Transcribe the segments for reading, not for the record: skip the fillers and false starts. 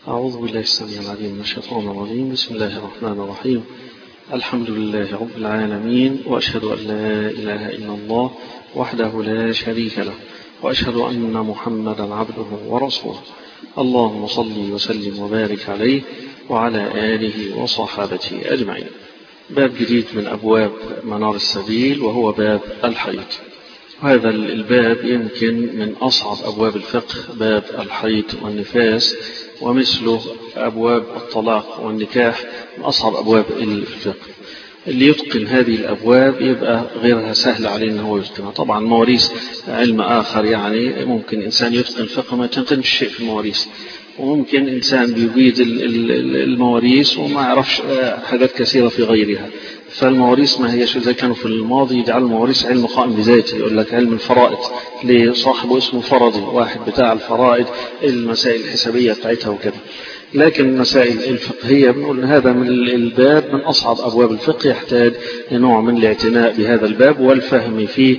أعوذ بالله السميع العليم من الشيطان الرجيم. بسم الله الرحمن الرحيم. الحمد لله رب العالمين، وأشهد أن لا إله إلا الله وحده لا شريك له، وأشهد أن محمدا عبده ورسوله. اللهم صل وسلم وبارك عليه وعلى آله وصحابته أجمعين. باب جديد من أبواب منار السبيل، وهو باب الحيض. هذا الباب يمكن من أصعب أبواب الفقه، باب الحيض والنفاس، ومثله أبواب الطلاق والنكاح من أصعب أبواب الفقه. اللي يتقن هذه الأبواب يبقى غيرها سهل عليه أنه يتقنها. طبعا مواريث علم آخر، يعني ممكن إنسان يتقن الفقه ما يتقنش شيء في المواريث، وممكن إنسان بيجيد المواريث وما يعرفش حاجات كثيرة في غيرها. فالمواريث ما هيش إذا كانوا في الماضي يجعلوا المواريث علم قائم بذاته، يقول لك علم الفرائض لصاحبه اسمه فرضي، واحد بتاع الفرائض المسائل الحسابية بتاعتها وكده. لكن المسائل الفقهية بنقول هذا من الباب من أصعب أبواب الفقه، يحتاج نوع من الاعتناء بهذا الباب والفهم فيه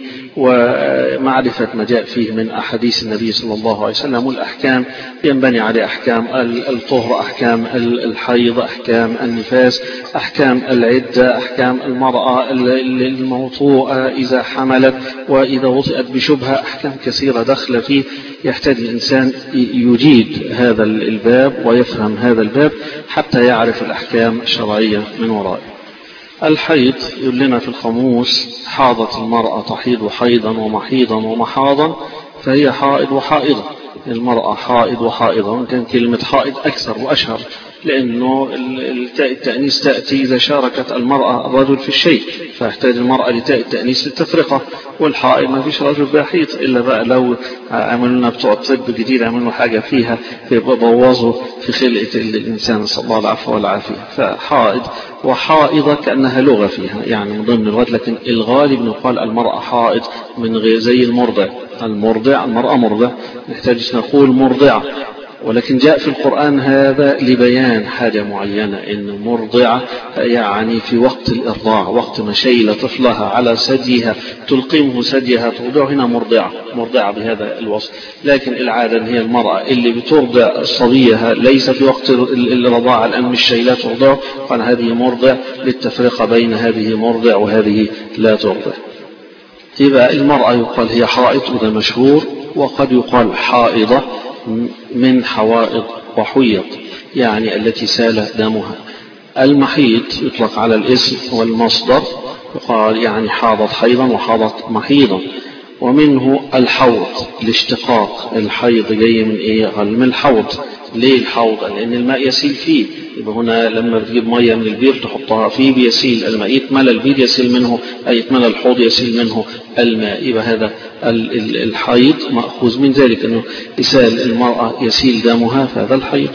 ومعرفة ما جاء فيه من أحاديث النبي صلى الله عليه وسلم، والأحكام ينبني عليه أحكام الطهر، أحكام الحيض، أحكام النفاس، أحكام العدة، أحكام المرأة الموطوءة إذا حملت وإذا وطئت بشبهة، أحكام كثيرة دخل فيه. يحتاج الإنسان يجيد هذا الباب ويفهم هذا الباب حتى يعرف الأحكام الشرعية من ورائه. الحيض يقول لنا في القاموس: حاضت المرأة تحيض حيضا ومحيضا ومحاضا فهي حائض وحائضة. المرأة حائض وحائضة، وكان كلمة حائض أكثر وأشهر، لأنه التأنيث تأتي إذا شاركت المرأة الرجل في الشيء، فيحتاج المرأة لتاء التأنيث للتفرقة. والحائض ما فيش رجل بيحيض إلا بقى لو عملنا بتوع الطب جديد عملوا حاجة فيها فيبقى بوظوا في خلقة الإنسان، نسأل الله العفو والعافية. فحائض وحائضة كأنها لغة فيها، يعني من ضمن اللغات، لكن الغالب يقال المرأة حائض من غير زي المرضع. المرأة مرضع، نحتاج نقول مرضعة، ولكن جاء في القرآن هذا لبيان حاجة معينة، إن مرضعة يعني في وقت الإرضاع، وقت ما شيل طفلها على ثديها تلقمه ثديها ترضعه، هنا مرضعة بهذا الوصف. لكن العادة هي المرأة اللي بترضع صبيها ليس في وقت الرضاعة الآن مش شيلة ترضعه، قال هذه مرضع، للتفرقة بين هذه مرضع وهذه لا ترضع. يبقى المرأة يقال هي حائض، وده مشهور، وقد يقال حائضة من حوائض وحيض، يعني التي سال دمها. المحيض يطلق على الاسم والمصدر، يقال يعني حاضت حيضا وحاضت محيضا. ومنه الحوض، الاشتقاق، الحيض جاي من ايه؟ قال من الحوض. ليه الحوض؟ لان الماء يسيل فيه. يبقى هنا لما بتجيب ميه من البير تحطها فيه بيسيل الماء، يتملى البير يسيل منه، اي يتملى الحوض يسيل منه الماء. يبقى هذا الحيض مأخوذ من ذلك، انه يسال المرأة يسيل دمها، فهذا الحيض.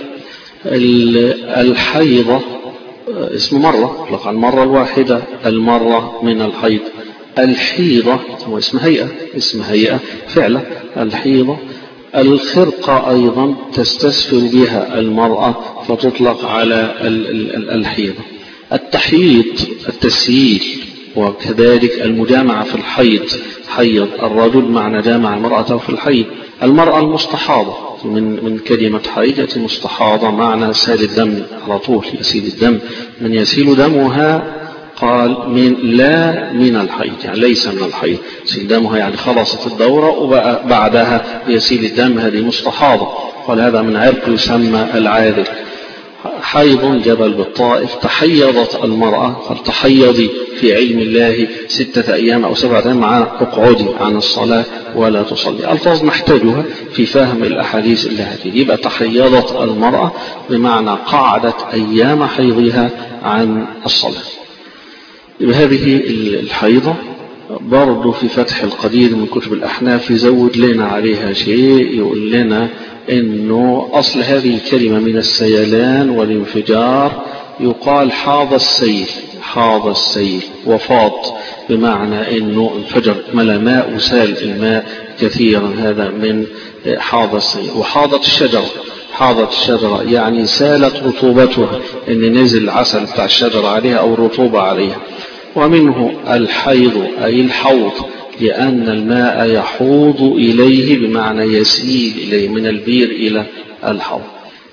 الحيضة اسم مرة، يطلق على المرة الواحدة، المرة من الحيض. الحيضة هو اسم هيئة فعلا. الحيضة الخرقة أيضا تستسفر بها المرأة فتطلق على الحيضة. التحييض التسهيل، وكذلك المجامعة في الحيض، حيض الرجل معنى جامع امرأته في الحيض. المرأة المستحاضة من كلمة حيض يأتي مستحاضة معنى سال الدم على طول، يسيل الدم. من يسيل دمها قال من الحيض، يعني ليس من الحيض، يسيل دمها يعني خلصت الدورة وبقى بعدها يسيل الدم، هذه مستحاضة. قال هذا من عرق يسمى العاذل. حيض جبل بالطائف. تحيضت المرأة، قال تحيضي في علم الله 6 أيام أو 7 أيام مع اقعدي عن الصلاة ولا تصلي. ألفاظ نحتاجها في فهم الأحاديث اللي هتيجي. يبقى تحيضت المرأة بمعنى قعدت أيام حيضها عن الصلاة. يبقى هذه الحيضة برضو في فتح القدير من كتب الأحناف يزود لنا عليها شيء، يقول لنا إنه أصل هذه الكلمة من السيلان والانفجار، يقال حاض السيل وفاض، بمعنى إنه انفجر ملا ماء وسال الماء كثيرا، هذا من حاض السيل. وحاضت الشجرة يعني سالت رطوبتها، إن نزل عسل بتاع الشجرة عليها أو رطوبة عليها. ومنه الحيض أي الحوض، لأن الماء يحوض إليه بمعنى يسيل إليه، من البير إلى الحوض.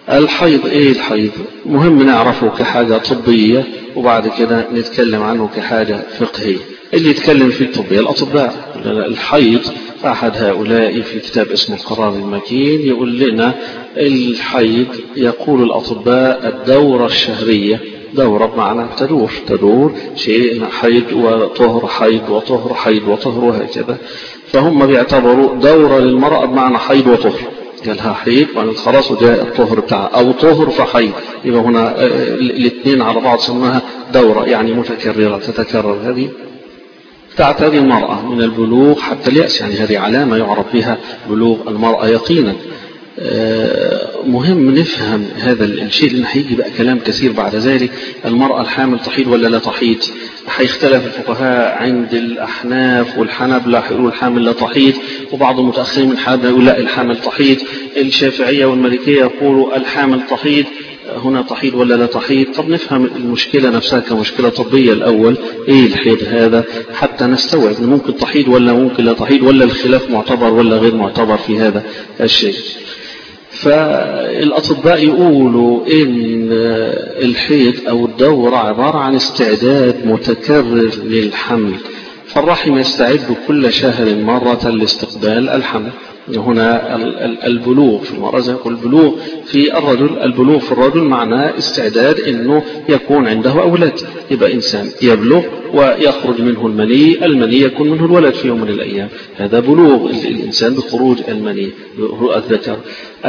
الحيض ايه الحيض؟ مهم نعرفه كحاجة طبية وبعد كده نتكلم عنه كحاجة فقهية. اللي يتكلم في الطبية الأطباء. الحيض أحد هؤلاء في كتاب اسمه القرار المكين يقول لنا الحيض يقول الأطباء الدورة الشهرية، دورة بمعنى تدور شيء حيض وطهر حيض وطهر حيض وطهر وهكذا. فهم بيعتبروا دورة للمرأة بمعنى حيض وطهر، قالها حيض وأن خلاص وجاء الطهر بتاعها، أو طهر فحيض، يبقى هنا الاثنين على بعض سماها دورة يعني متكررة تتكرر. هذه تعتاد المرأة من البلوغ حتى اليأس، يعني هذه علامة يعرف بها بلوغ المرأة يقينا. مهم نفهم هذا الشيء لأن هيجي بقى كلام كثير بعد ذلك. المرأة الحامل تحيض ولا لا تحيض؟ هيختلف الفقهاء عند الأحناف والحنابلة يقولوا الحامل لا تحيض، وبعض المتأخرين من الحنابلة يقول لا الحامل تحيض. الشافعية والمالكية يقولوا الحامل تحيض. هنا تحيض ولا لا تحيض؟ طب نفهم المشكلة نفسها كمشكلة طبية الأول، ايه الحيض هذا حتى نستوعب ممكن تحيض ولا ممكن لا تحيض، ولا الخلاف معتبر ولا غير معتبر في هذا الشيء. فالأطباء يقولوا إن الحيض أو الدورة عبارة عن استعداد متكرر للحمل، فالرحم يستعد كل شهر مرة لاستقبال الحمل. هنا البلوغ في المرأة زي يقول البلوغ في الرجل، البلوغ في الرجل معناه استعداد انه يكون عنده اولاد، يبقى انسان يبلغ ويخرج منه المني، المني يكون منه الولد في يوم من الايام، هذا بلوغ الانسان بخروج المني الذكر.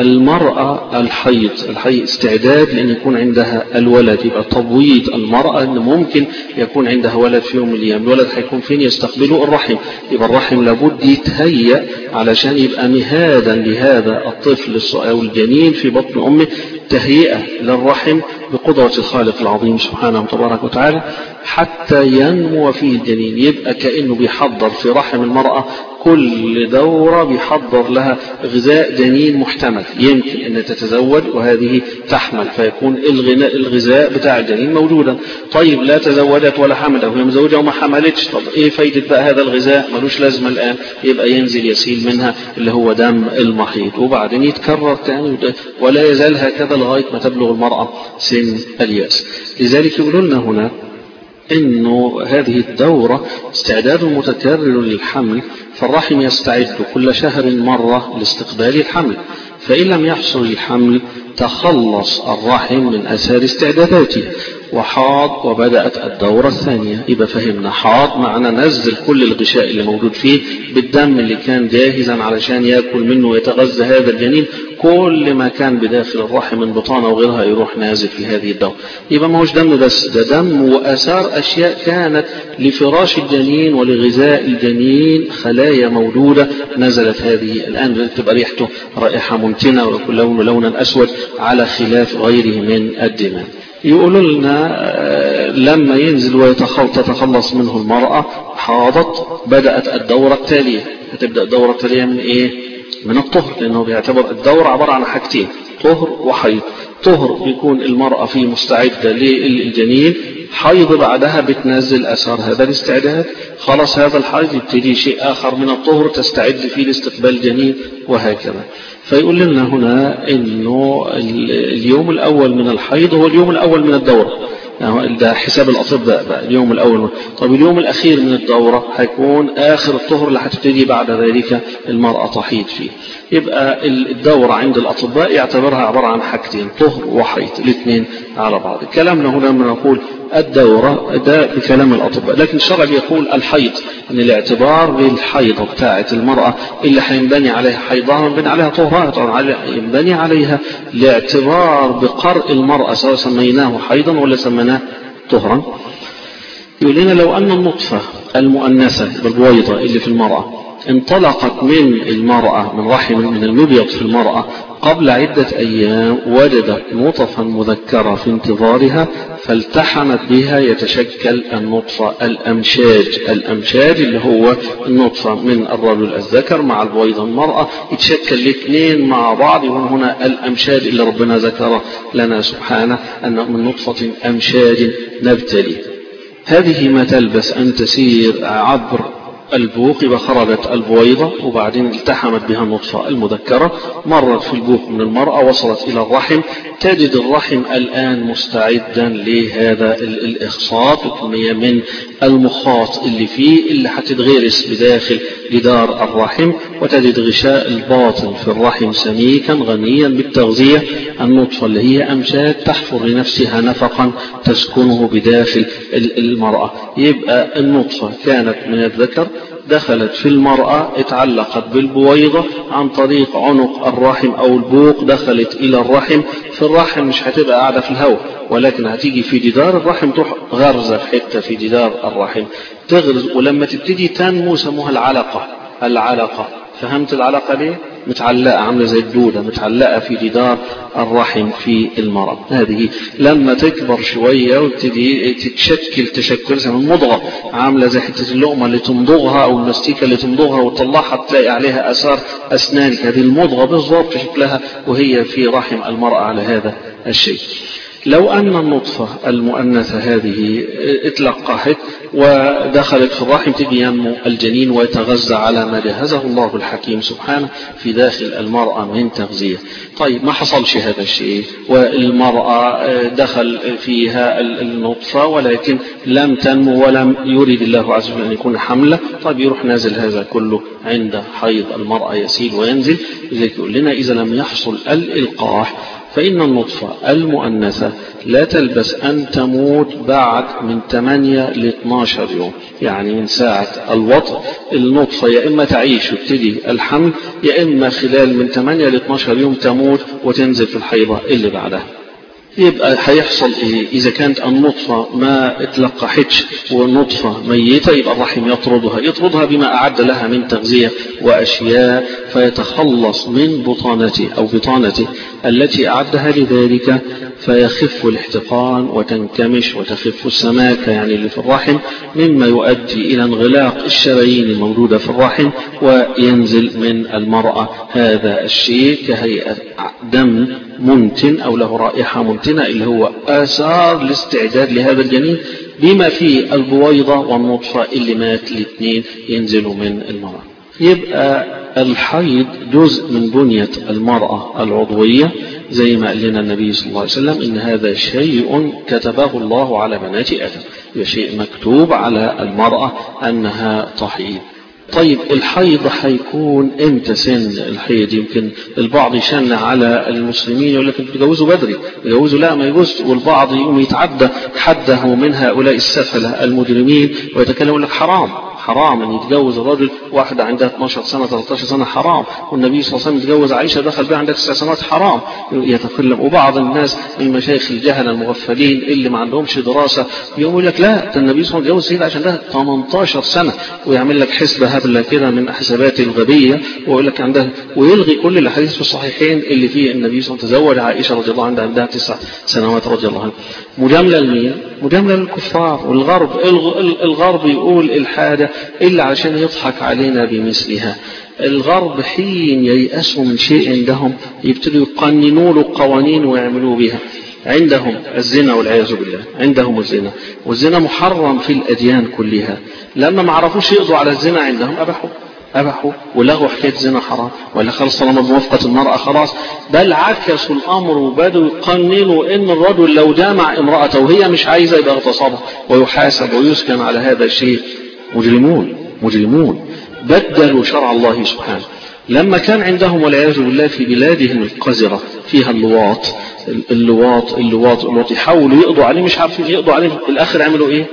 المرأة الحيض استعداد لان يكون عندها الولد، يبقى تبويض المرأة ان ممكن يكون عندها ولد في يوم من الايام، الولد هيكون فين؟ يستقبله الرحم، يبقى الرحم لابد يتهيأ علشان يبقى مهادا لهذا الطفل أو الجنين في بطن أمه، تهيئة للرحم بقدرة الخالق العظيم سبحانه وتبارك وتعالى حتى ينمو فيه الجنين. يبقى كأنه بيحضر في رحم المرأة كل دورة بيحضر لها غذاء جنين محتمل، يمكن أن تتزوج وهذه تحمل فيكون الغذاء بتاع الجنين موجودا. طيب لا تزوجت ولا حملت أو هي مزوجة وما حملتش، طب إيه فايدة بقى هذا الغذاء؟ ملوش لازمة الآن، يبقى ينزل يسيل منها اللي هو دم المحيض وبعدين يتكرر تاني ولا يزال هكذا لغاية ما تبلغ المرأة سن اليأس. لذلك يقولون لنا هنا إنه هذه الدورة استعداد متكرر للحمل، فالرحم يستعد كل شهر مرة لاستقبال الحمل، فإن لم يحصل الحمل تخلص الرحم من أثار استعداداته وحاض وبدأت الدورة الثانية. يبقى فهمنا حاض معنى نزل كل الغشاء اللي موجود فيه بالدم اللي كان جاهزا علشان يأكل منه ويتغذى هذا الجنين، كل ما كان بداخل الرحم من بطانة وغيرها يروح نازل في هذه الدورة. يبقى ما هوش دم بس، ده دم وآثار أشياء كانت لفراش الجنين ولغذاء الجنين، خلايا موجودة نزلت هذه الآن تبقى ريحته رائحة ممتنة ويكون لونا أسود على خلاف غيره من الدماء. يقولوا لنا لما ينزل وتتخلص منه المرأة حاضت بدأت الدورة التالية. هتبدأ الدورة التالية من ايه؟ من الطهر، لأنه بيعتبر الدورة عبارة عن حاجتين، طهر وحيض. طهر بيكون المرأة فيه مستعدة للجنين، حيض بعدها بتنزل أثار هذا الاستعداد، خلاص هذا الحيض يبتدي شيء آخر من الطهر تستعد فيه لاستقبال الجنين وهكذا. فيقول لنا هنا إنه اليوم الأول من الحيض هو اليوم الأول من الدورة، يعني ده حساب الأطباء بقى اليوم الأول. طب اليوم الأخير من الدورة هيكون آخر الطهر اللي هتبتدي بعد ذلك المرأة تحيض فيه. يبقى الدورة عند الأطباء يعتبرها عبارة عن حاجتين، طهر وحيض، الاثنين على بعض. كلامنا هنا من نقول الدورة ده بكلام الأطباء، لكن الشرع يقول الحيض ان الاعتبار بالحيضة بتاعة المرأة اللي هينبني عليها حيضها ينبني عليها طهرها، ينبني عليها الاعتبار بقرء المرأة سواء سميناه حيضا ولا سميناه طهرا. يقول لنا لو أن النطفة المؤنثة بالبويضة اللي في المرأة انطلقت من المرأة من رحم من المبيض في المرأة قبل عدة أيام وجدت نطفا مذكرة في انتظارها فالتحمت بها يتشكل النطفة الأمشاج اللي هو النطفة من الرجل الذكر مع البويضة المرأة، يتشكل الاثنين مع بعض. وهنا الأمشاج اللي ربنا ذكره لنا سبحانه أنه من نطفة أمشاج نبتلي. هذه ما تلبس أن تسير عبر البوق يبقى خرجت البويضة وبعدين التحمت بها النطفة المذكرة، مرت في البوق من المرأة وصلت إلى الرحم، تجد الرحم الآن مستعدا لهذا الإخصاط وكمية من المخاط اللي فيه اللي هتتغرس بداخل جدار الرحم، وتجد غشاء الباطن في الرحم سميكا غنيا بالتغذية، النطفة اللي هي أمشاج تحفر لنفسها نفقا تسكنه بداخل المرأة. يبقى النطفة كانت من الذكر دخلت في المرأة، اتعلقت بالبويضة عن طريق عنق الرحم أو البوق، دخلت إلى الرحم، في الرحم مش هتبقى قاعدة في الهواء ولكن هتيجي في جدار الرحم، تروح غرزة في حتة في جدار الرحم تغرز، ولما تبتدي تنمو سموها العلقة. فهمت العلقة ليه؟ متعلقة عاملة زي الدودة متعلقة في جدار الرحم في المرأة. هذه لما تكبر شوية وتبتدي تتشكل تشكل زي المضغة، عاملة زي حتة اللقمة اللي تمضغها أو المستيكة اللي تمضغها وتطلعها تلاقي عليها أثار أسنانك، هذه المضغة بالضبط شكلها وهي في رحم المرأة على هذا الشيء. لو أن النطفة المؤنثة هذه اتلقحت ودخلت في الرحم تجي ينمو الجنين ويتغذى على ما جهزه الله الحكيم سبحانه في داخل المرأة من تغذية. طيب ما حصلش هذا الشيء والمرأة دخل فيها النطفة ولكن لم تنمو ولم يريد الله عز وجل أن يكون حملة، طيب يروح نازل هذا كله عند حيض المرأة يسيل وينزل. لذلك يقول لنا إذا لم يحصل الإلقاح فإن النطفة المؤنثة لا تلبس أن تموت بعد من 8 ل 12 يوم، يعني من ساعة الوطء النطفة يا إما تعيش وتبتدي الحمل يا إما خلال من 8 ل 12 يوم تموت وتنزل في الحيضة اللي بعدها. يبقى هيحصل إيه؟ إذا كانت النطفة ما اتلقحتش والنطفة ميتة يبقى الرحم يطردها بما أعد لها من تغذية وأشياء، فيتخلص من بطانته التي أعدها لذلك، فيخف الاحتقان وتنكمش وتخف السماكة يعني اللي في الرحم، مما يؤدي إلى انغلاق الشرايين الموجودة في الرحم وينزل من المرأة هذا الشيء كهيئة دم منتن أو له رائحة منتنة اللي هو آثار الاستعداد لهذا الجنين، بما فيه البويضة والنطفة اللي مات الاثنين ينزلوا من المرأة. يبقى الحيض جزء من بنية المرأة العضوية زي ما قال لنا النبي صلى الله عليه وسلم إن هذا شيء كتبه الله على بنات آدم، شيء مكتوب على المرأة أنها تحيض. طيب الحيض هيكون امتى سن الحيض؟ يمكن البعض يشنع على المسلمين يقول لك تجوزوا بدري، يجوزوا لا ما يجوز، والبعض يقوم يتعدى حده من هؤلاء السفلة المجرمين ويتكلم يقول لك حرام ان يتجوز الرجل واحدة عندها 12 سنة 13 سنة حرام، والنبي صلى الله عليه وسلم يتجوز عائشة دخل بها عندها 9 سنوات حرام يتكلم. وبعض الناس المشايخ الجهل المغفلين اللي ما عندهمش دراسة يقول لك لا ده النبي صلى الله عليه وسلم يتجوز سيدة عشان ده 18 سنة، ويعمل لك حسبة هبلة كده من حسابات الغبية ويقول لك عندها، ويلغي كل الحديث في الصحيحين اللي فيه النبي صلى الله عليه وسلم تزوج عائشة رضي الله عنها عندها 9 سنوات رضي الله عنها. مجاملة لمين؟ مجاملة للكفار والغرب. الغرب يقول الحاجة إلا عشان يضحك علينا بمثلها. الغرب حين ييأسوا من شيء عندهم يبتدوا يقننوا له قوانين ويعملوا بها. عندهم الزنا والعياذ بالله، عندهم الزنا والزنا محرم في الأديان كلها، لما ما عرفوش يقضوا على الزنا عندهم أبحوا ولغوا حكاية زنا حرام ولا خلص طالما بموافقة المرأة خلاص، بل عكسوا الأمر وبدوا يقننوا إن الرجل لو جامع امرأته وهي مش عايزة يبقى اغتصبها ويحاسب ويسكن على هذا الشيء. مجرمون بدلوا شرع الله سبحانه. لما كان عندهم والعياذ بالله في بلادهم القذرة فيها اللواط يحاولوا يقضوا عليه مش عارفين يقضوا عليه، في الآخر عملوا إيه؟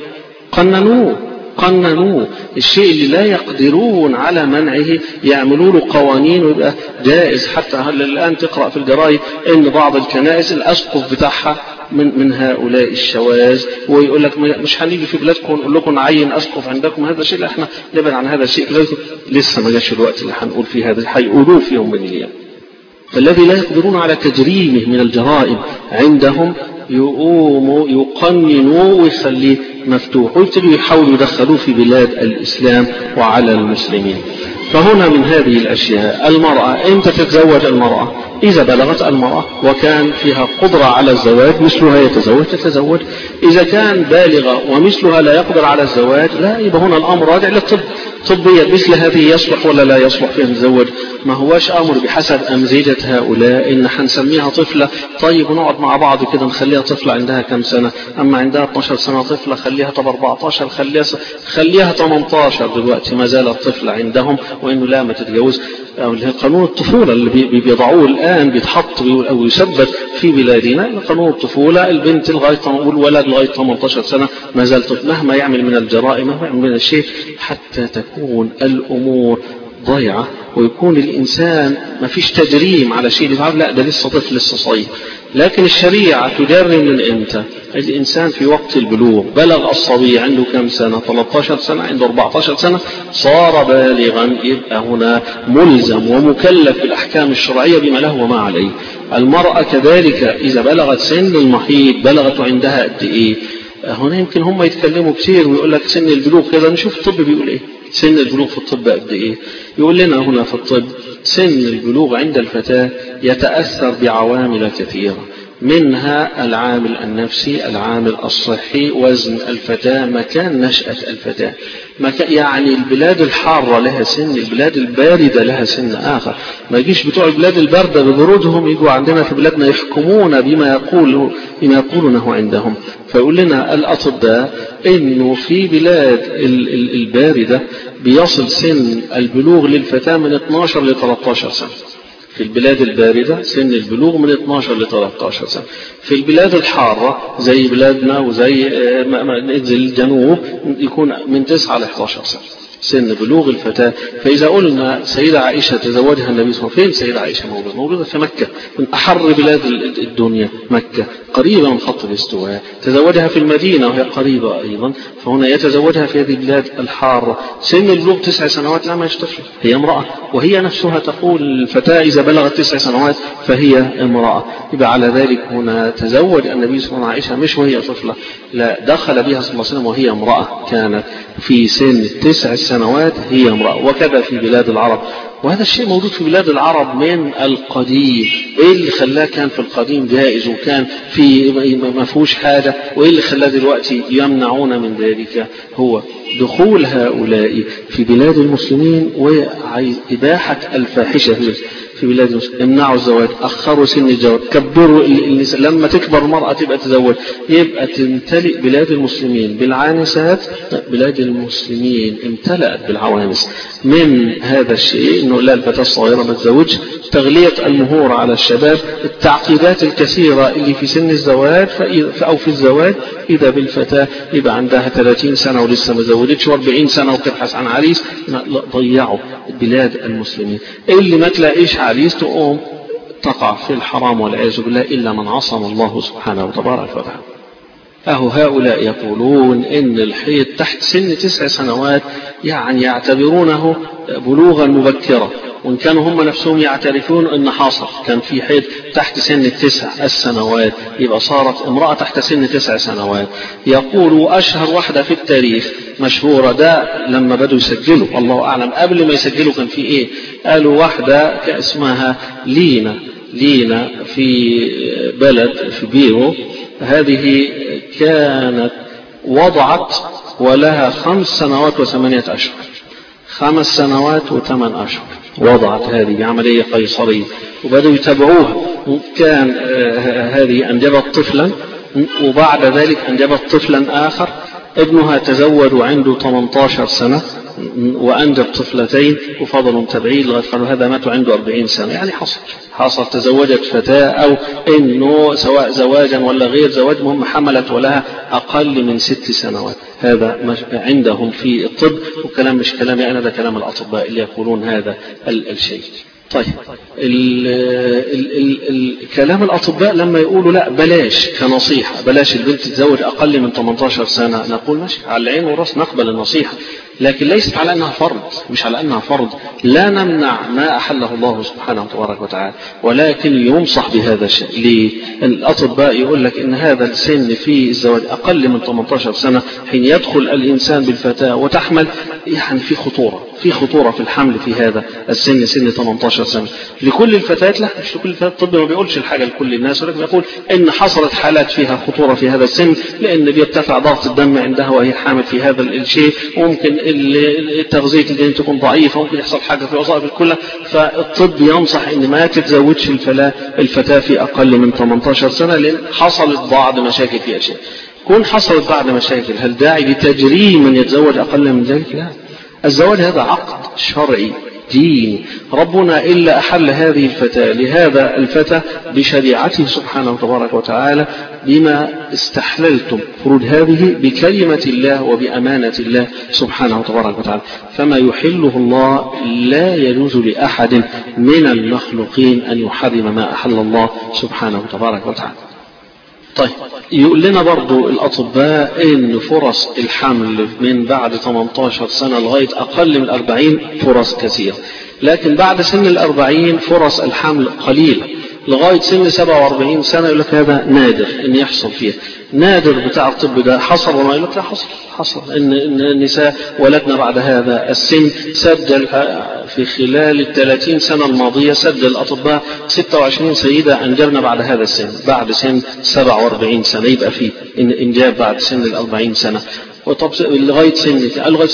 قننوه الشيء اللي لا يقدرون على منعه يعملوا له قوانين ويبقى جائز. حتى الآن تقرأ في الجرائد إن بعض الكنائس الأسقف بتاعها من هؤلاء الشواذ، ويقول لك مش هنيجي في بلادكم نقول لكم نعين أسقف عندكم، هذا الشيء احنا نبعد عن هذا الشيء، لسه ما جاش الوقت اللي هنقول فيه هذا، هيقولوه في يوم من الأيام. فالذي لا يقدرون على تجريمه من الجرائم عندهم يقوموا يقننوا ويخليه مفتوح ويبتدوا يحاولوا يدخلوه في بلاد الإسلام وعلى المسلمين. فهنا من هذه الأشياء المرأة امتى تتزوج المرأة؟ إذا بلغت المرأة وكان فيها قدرة على الزواج مثلها تتزوج. إذا كان بالغة ومثلها لا يقدر على الزواج لا، يبقى هنا الأمر راجع للطب. طبيا مثل هذه يصلح ولا لا يصلح فيها تتزوج؟ ما هواش أمر بحسب أمزجة هؤلاء إن هنسميها طفلة، طيب ونقعد مع بعض كده نخليها طفلة عندها كم سنة؟ أما عندها 12 سنة طفلة، خليها طب 14، خليها 18 دلوقتي ما زالت طفلة عندهم، وإنه لا ما تتجوز. قانون الطفولة اللي بيضعوه الآن بيتحط أو يثبت في بلادنا، قانون الطفولة البنت لغاية والولد لغاية 18 سنة ما زال طفل، مهما يعمل من الجرائم مهما يعمل من الشيء، حتى تكون الأمور ضيعة ويكون الإنسان ما فيش تجريم على شيء يفعل، لا ده لسه طفل لسه صغير. لكن الشريعة تجرم من إمتى؟ الإنسان في وقت البلوغ. بلغ الصبي عنده كم سنة؟ 13 سنة، عنده 14 سنة صار بالغا، يبقى هنا ملزم ومكلف بالأحكام الشرعية بما له وما عليه. المرأة كذلك إذا بلغت سن المحيض بلغت عندها قد إيه؟ هنا يمكن هم يتكلموا كثير ويقول لك سن البلوغ كذا، نشوف الطب بيقول إيه. سن البلوغ في الطب قد إيه؟ يقول لنا هنا في الطب سن البلوغ عند الفتاة يتأثر بعوامل كثيرة، منها العامل النفسي، العامل الصحي، وزن الفتاة، مكان نشأة الفتاة. يعني البلاد الحارة لها سن، البلاد الباردة لها سن آخر. ما يجيش بتوع البلاد الباردة ببرودهم يجوا عندنا في بلادنا يحكمون بما يقولونه عندهم. فيقول لنا الأطباء إنه في بلاد الباردة بيصل سن البلوغ للفتاة من 12 ل 13 سنة. في البلاد الباردة سن البلوغ من 12 ل 13 سنة. في البلاد الحارة زي بلادنا وزي الجنوب يكون من 9 ل 11 سنة سن بلوغ الفتاة. فإذا قلنا سيدة عائشة تزوجها النبي صلى الله عليه وسلم، فين سيدة عائشة موجودة في مكة، من أحر بلاد الدنيا مكة، قريبة من خط الاستواء. تزوجها في المدينة وهي قريبة أيضا، فهنا يتزوجها في هذه البلاد الحارة. سن البلوغ 9 سنوات، لا ما يشتفل، هي امرأة، وهي نفسها تقول الفتاة إذا بلغت 9 سنوات فهي امرأة. يبقى على ذلك هنا تزوج النبي صلى الله عليه وسلم عائشة مش وهي طفلة، لا، دخل بها صلى الله عليه وسلم وهي امرأة، كانت في سن 9 سنوات هي امرأة. وكذا في بلاد العرب، وهذا الشيء موجود في بلاد العرب من القديم. ايه اللي خلاه كان في القديم جائز وكان في ما فيهوش حاجة، وايه اللي خلاه دلوقتي يمنعون من ذلك؟ هو دخول هؤلاء في بلاد المسلمين وإباحة الفاحشة في بلاد المسلمين. امنعوا الزواج، أخروا سن الزواج، كبروا النساء، لما تكبر المرأة تبقى تزوج، يبقى تمتلئ بلاد المسلمين بالعانسات. بلاد المسلمين امتلأت بالعوانس من هذا الشيء، انه لا، الفتاة الصغيرة ما تزوجش، تغلية المهور على الشباب، التعقيدات الكثيرة اللي في سن الزواج أو في الزواج. إذا بالفتاة يبقى عندها 30 سنة ولسه ما زوجتش، و40 سنة وتبحث عن عريس، ضيعوا بلاد المسلمين. اللي ما تلاقيش عريس تقوم تقع في الحرام والعياذ بالله، إلا من عصم الله سبحانه وتبارك وتعالى. هؤلاء يقولون إن الحيض تحت سن 9 سنوات يعني يعتبرونه بلوغا مبكرا، وإن كانوا هم نفسهم يعترفون أن حاصل كان في حيض تحت سن 9 سنوات، يبقى صارت امرأة تحت سن 9 سنوات. يقولوا أشهر واحدة في التاريخ مشهورة، ده لما بدوا يسجلوا الله أعلم، قبل ما يسجلوا كان في إيه، قالوا واحدة اسمها لينا في بلد في بيرو، هذه كانت وضعت ولها 5 سنوات و8 أشهر، 5 سنوات و8 أشهر وضعت هذه عملية قيصرية، وبدأوا يتابعوها. كان هذه أنجبت طفلا، وبعد ذلك أنجبت طفلا آخر، ابنها تزوج وعنده 18 سنة وأنجب طفلتين، وفضلوا متابعين لغاية قالوا هذا مات عنده 40 سنة. يعني حصل تزوجت فتاة، أو إنه سواء زواجا ولا غير زواج، مهم حملت ولها أقل من 6 سنوات. هذا عندهم في الطب، وكلام مش كلامي أنا، ده كلام الأطباء اللي يقولون هذا الشيء. طيب كلام الأطباء لما يقولوا لا بلاش كنصيحة، بلاش البنت تتزوج أقل من 18 سنة، نقول ماشي على العين والرأس، نقبل النصيحة، لكن ليست على أنها فرض، مش على أنها فرض. لا نمنع ما أحله الله سبحانه تبارك وتعالى، ولكن ينصح بهذا الشيء. للأطباء يقول لك إن هذا السن في الزواج أقل من 18 سنة حين يدخل الإنسان بالفتاة وتحمل، يعني في خطورة في الحمل في هذا السن، سن 18 سنة. لكل الفتيات لا، مش لكل الفتيات. الطب ما بيقولش الحاجة لكل الناس، ولكن يقول إن حصلت حالات فيها خطورة في هذا السن، لأن بيرتفع ضغط الدم عندها وهي حامل في هذا الشيء، وممكن التغذية الدين تكون ضعيفة، وممكن يحصل حاجة في وظائف الكلى. فالطب ينصح إن ما تتزوجش الفتاة في أقل من 18 سنة، لأن حصلت بعض مشاكل في أشياء. كون حصلت بعض مشاكل، هل داعي لتجريم من يتزوج أقل من ذلك؟ لا. الزواج هذا عقد شرعي ديني، ربنا إلا أحل هذه الفتاة لهذا الفتى بشريعته سبحانه تبارك وتعالى، بما استحللتم فروج هذه بكلمة الله وبأمانة الله سبحانه تبارك وتعالى. فما يحله الله لا يجوز لأحد من المخلوقين أن يحرم ما أحل الله سبحانه تبارك وتعالى. طيب، يقول لنا برضو الأطباء إن فرص الحمل من بعد 18 سنة لغاية أقل من 40 فرص كثيرة، لكن بعد سن 40 فرص الحمل قليلة. لغاية سن 47 سنة يقول لك هذا نادر إن يحصل فيه. نادر بتاع الطب ده حصل وما يقول لك لا، حصل إن النساء ولدنا بعد هذا السن. سجل في خلال 30 سنة الماضية، سجل الأطباء 26 سيدة أنجبنا بعد هذا السن، بعد سن 47 سنة. يبقى فيه إنجاب بعد سن 40 سنة. وطب لغاية سن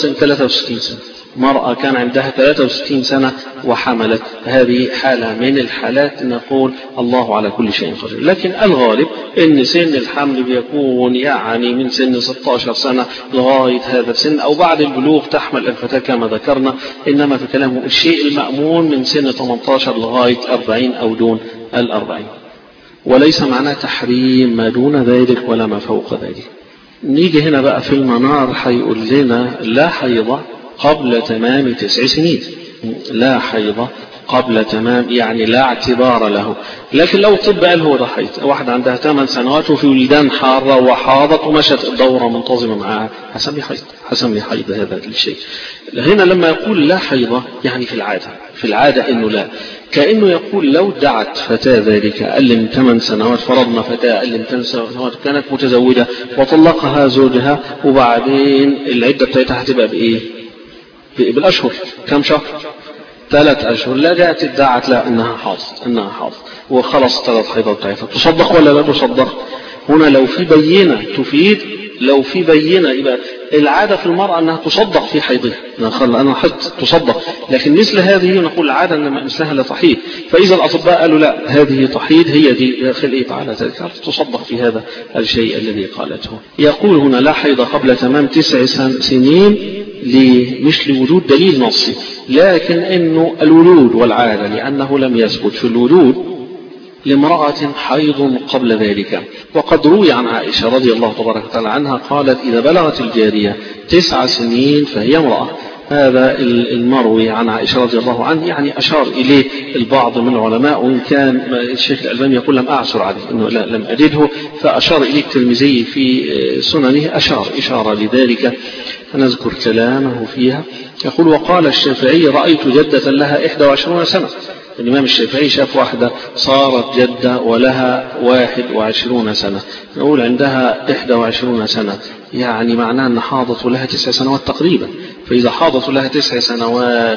63 سنة مرأة كان عندها 63 سنة وحملت، هذه حالة من الحالات نقول الله على كل شيء قدير. لكن الغالب ان سن الحمل بيكون يعني من سن 16 سنة لغاية هذا السن، او بعد البلوغ تحمل الفتاة كما ذكرنا. انما في كلامه الشيء المأمون من سن 18 لغاية 40 او دون 40. وليس معناه تحريم ما دون ذلك ولا ما فوق ذلك. نيجي هنا بقى في المنار هيقول لنا لا حيض قبل تمام 9 سنين. لا حيض قبل تمام، يعني لا اعتبار له. لكن لو الطب قال هو ده حيض، واحدة عندها 8 سنوات وفي ولدان حارة وحاضت ومشت الدورة منتظمة معها، حسمي حيض هذا الشيء. هنا لما يقول لا حيض يعني في العادة انه لا، كأنه يقول لو دعت فتاة ذلك أقل من 8 سنوات، فرضنا فتاة أقل من 8 سنوات كانت متزوجة وطلقها زوجها، وبعدين العدة بتاعتها هتبقى بإيه؟ بالأشهر. كم شهر؟ 3 أشهر. لا جاءت ادعت لا انها حاضت وخلص 3 حيضات بتاعتها، تصدق ولا لا تصدق؟ هنا لو في بينة تفيد، لو في بينة يبقى العادة في المرأة أنها تصدق في حيضها، أنا حدت تصدق. لكن مثل هذه نقول العادة أن مثلها لا تحيض. فإذا الأطباء قالوا لا، هذه تحيض، هي دي داخل إيه تعالى ذلك تصدق في هذا الشيء الذي قالته. يقول هنا لا حيض قبل تمام 9 سنين، مش لوجود دليل نصي، لكن إنه الولود والعادة، لأنه لم يثبت في الولود لامرأة حيض قبل ذلك. وقد روي عن عائشة رضي الله تبارك وتعالى عنها قالت إذا بلغت الجارية 9 سنين فهي امرأة. هذا المروي عن عائشة رضي الله عنه، يعني أشار إليه البعض من العلماء، وإن كان الشيخ الألباني يقول لم أعثر عليه، إنه لم أجده، فأشار إليه الترمذي في سننه إشارة لذلك. نذكر كلامه فيها. يقول وقال الشافعي رأيت جدة لها 21 سنة. الإمام الشافعي شاف واحدة صارت جدة ولها 21 سنة، نقول عندها 21 سنة، يعني معناه أن حاضت لها 9 سنوات تقريبا. فإذا حاضت لها 9 سنوات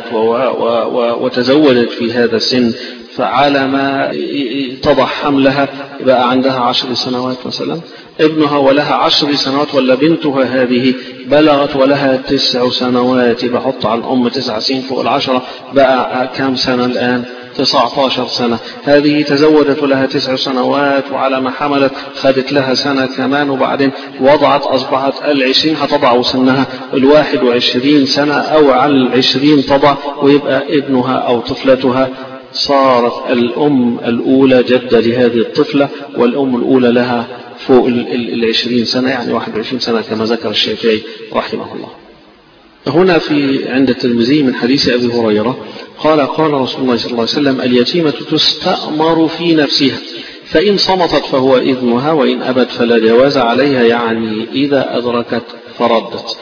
وتزوجت في هذا السن، فعلى ما تضع حملها يبقى عندها 10 سنوات مثلا. ابنها ولها 10 سنوات، ولا بنتها هذه بلغت ولها 9 سنوات، بحط على الأم 9 سنين فوق 10، بقى كم سنة الآن؟ 19 سنة. هذه تزوجت لها 9 سنوات، وعلى ما حملت خدت لها سنة كمان، وبعدين وضعت أصبحت 20 هتضع سنها 21 سنة أو على 20 تضع، ويبقى ابنها أو طفلتها صارت الأم الأولى جدة لهذه الطفلة، والأم الأولى لها فوق 20 سنة، يعني 21 سنة كما ذكر الشافعي رحمه الله. هنا عند الترمذي من حديث أبي هريرة قال رسول الله صلى الله عليه وسلم اليتيمة تستأمر في نفسها، فإن صمتت فهو إذنها، وإن أبت فلا جواز عليها، يعني إذا أدركت فردت.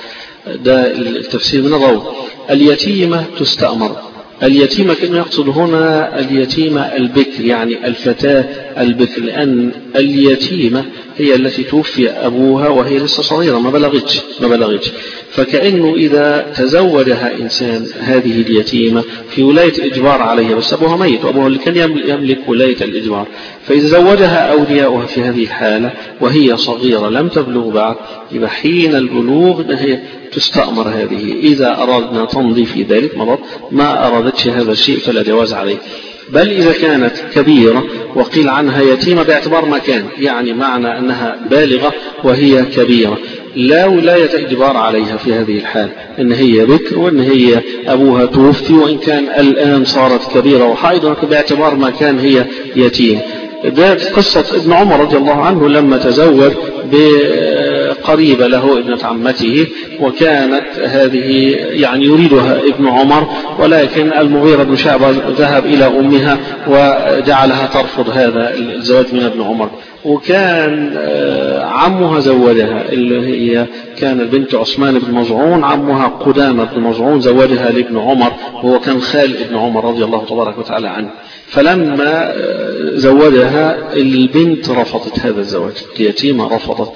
ده التفسير من الروض. اليتيمة تستأمر. اليتيمة كما يقصد هنا اليتيمة البكر، يعني الفتاة البكر، لأن اليتيمة هي التي توفي أبوها وهي لسه صغيرة ما بلغتش. فكأنه إذا تزوجها إنسان هذه اليتيمة في ولاية إجبار عليها، بس أبوها ميت وأبوها اللي كان يملك ولاية الإجبار، فإذا زوجها أولياؤها في هذه الحالة وهي صغيرة لم تبلغ بعد، يبقى حين البلوغ هي تستأمر هذه. إذا أردنا تمضي في ذلك مضت، ما أرادتش هذا الشيء فلا جواز عليه. بل إذا كانت كبيرة وقيل عنها يتيمة باعتبار مكان، يعني معنى أنها بالغة وهي كبيرة، لا ولاية إجبار عليها في هذه الحال، إن هي بكر وإن هي أبوها توفي، وإن كان الآن صارت كبيرة وحائض باعتبار ما كان هي يتيم. ده قصة ابن عمر رضي الله عنه لما تزوج بقريبة له ابنة عمته، وكانت هذه يعني يريدها ابن عمر، ولكن المغيرة بن شعبة ذهب إلى أمها وجعلها ترفض هذا الزواج من ابن عمر. وكان عمها زوجها، اللي هي كان بنت عثمان بن مظعون، عمها قدامة بن مظعون زوجها لابن عمر، وهو كان خال ابن عمر رضي الله تبارك وتعالى عنه. فلما زوجها البنت رفضت هذا الزواج، اليتيمة رفضت،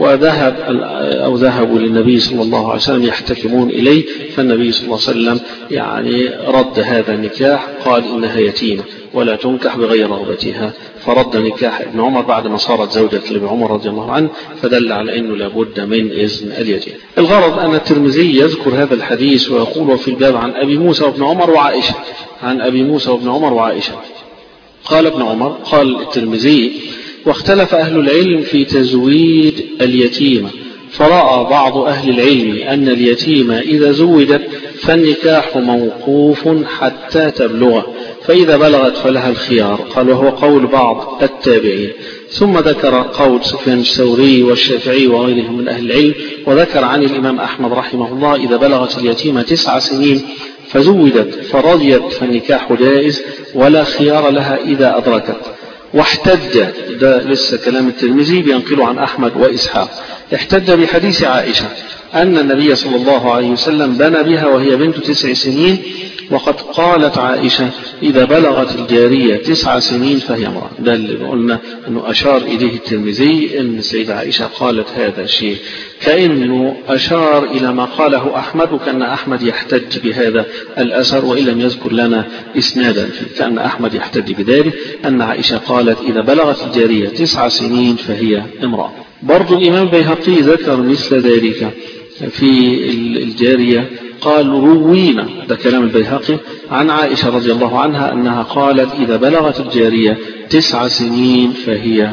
ذهبوا للنبي صلى الله عليه وسلم يحتكمون إليه، فالنبي صلى الله عليه وسلم يعني رد هذا النكاح، قال إنها يتيمة ولا تنكح بغير رغبتها، فرد نكاح ابن عمر بعد ما صارت زوجة لابن عمر رضي الله عنه، فدل على أنه لابد من إذن اليتيم. الغرض أن الترمذي يذكر هذا الحديث ويقول في الباب عن أبي موسى وابن عمر وعائشة، عن أبي موسى وابن عمر وعائشة. قال ابن عمر، قال الترمذي: واختلف أهل العلم في تزويج اليتيمة، فرأى بعض أهل العلم أن اليتيمة إذا زوجت فالنكاح موقوف حتى تبلغ، فإذا بلغت فلها الخيار. قال وهو قول بعض التابعين. ثم ذكر قول سفيان الثوري والشافعي وغيرهم من أهل العلم، وذكر عن الإمام أحمد رحمه الله: إذا بلغت اليتيمة 9 سنين فزوجت فرضيت فالنكاح جائز ولا خيار لها إذا أدركت. واحتج، ده لسه كلام الترمذي بينقله عن أحمد وإسحاق، احتج بحديث عائشة أن النبي صلى الله عليه وسلم بنى بها وهي بنت 9 سنين، وقد قالت عائشة: إذا بلغت الجارية 9 سنين فهي امرأة. ده اللي قلنا أنه أشار إليه الترمذي أن سيدة عائشة قالت هذا الشيء، كأنه أشار إلى ما قاله أحمد، وكان أحمد يحتج بهذا الأثر وإن لم يذكر لنا إسنادا فيه، كأن أحمد يحتج بذلك أن عائشة قالت: إذا بلغت الجارية 9 سنين فهي امرأة. برضو الإمام بيهقي ذكر مثل ذلك في الجارية، قال: روينا، ده كلام البيهقي، عن عائشة رضي الله عنها أنها قالت: إذا بلغت الجارية 9 سنين فهي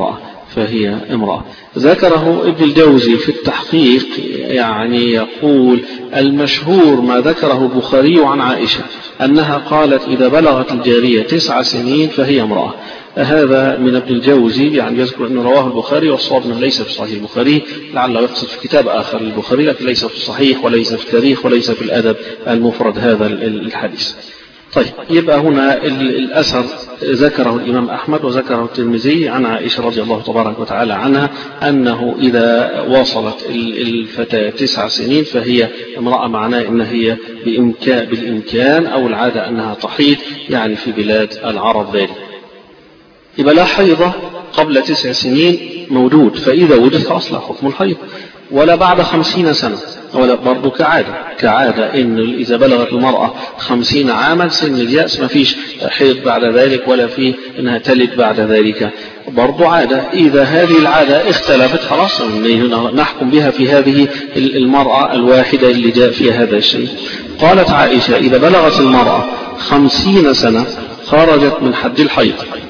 امرأة. ذكره ابن الجوزي في التحقيق، يعني يقول: المشهور ما ذكره البخاري عن عائشة أنها قالت: إذا بلغت الجارية 9 سنين فهي امرأة. هذا من ابن الجوزي، يعني يذكر أنه رواه البخاري، والصواب أنه ليس في صحيح البخاري، لعله يقصد في كتاب آخر للبخاري، لكن ليس في الصحيح وليس في التاريخ وليس في الأدب المفرد هذا الحديث. طيب، يبقى هنا الأثر ذكره الإمام أحمد وذكره الترمذي عن عائشة رضي الله تبارك وتعالى عنها أنه إذا وصلت الفتاة 9 سنين فهي امرأة، معناه أن هي بالإمكان أو العادة أنها تحيض، يعني في بلاد العرب ذلك. يبقى لا حيضة قبل 9 سنين موجود، فإذا وجد فأصلح حكم الحيض، ولا بعد 50 سنة، ولا برضو كعادة إن إذا بلغت المرأة 50 عاما سن اليأس ما فيش حيض بعد ذلك، ولا في إنها تلد بعد ذلك، برضو عادة. إذا هذه العادة اختلفت خلاص نحكم بها في هذه المرأة الواحدة اللي جاء فيها هذا الشيء. قالت عائشة: إذا بلغت المرأة 50 سنة خرجت من حد الحيض،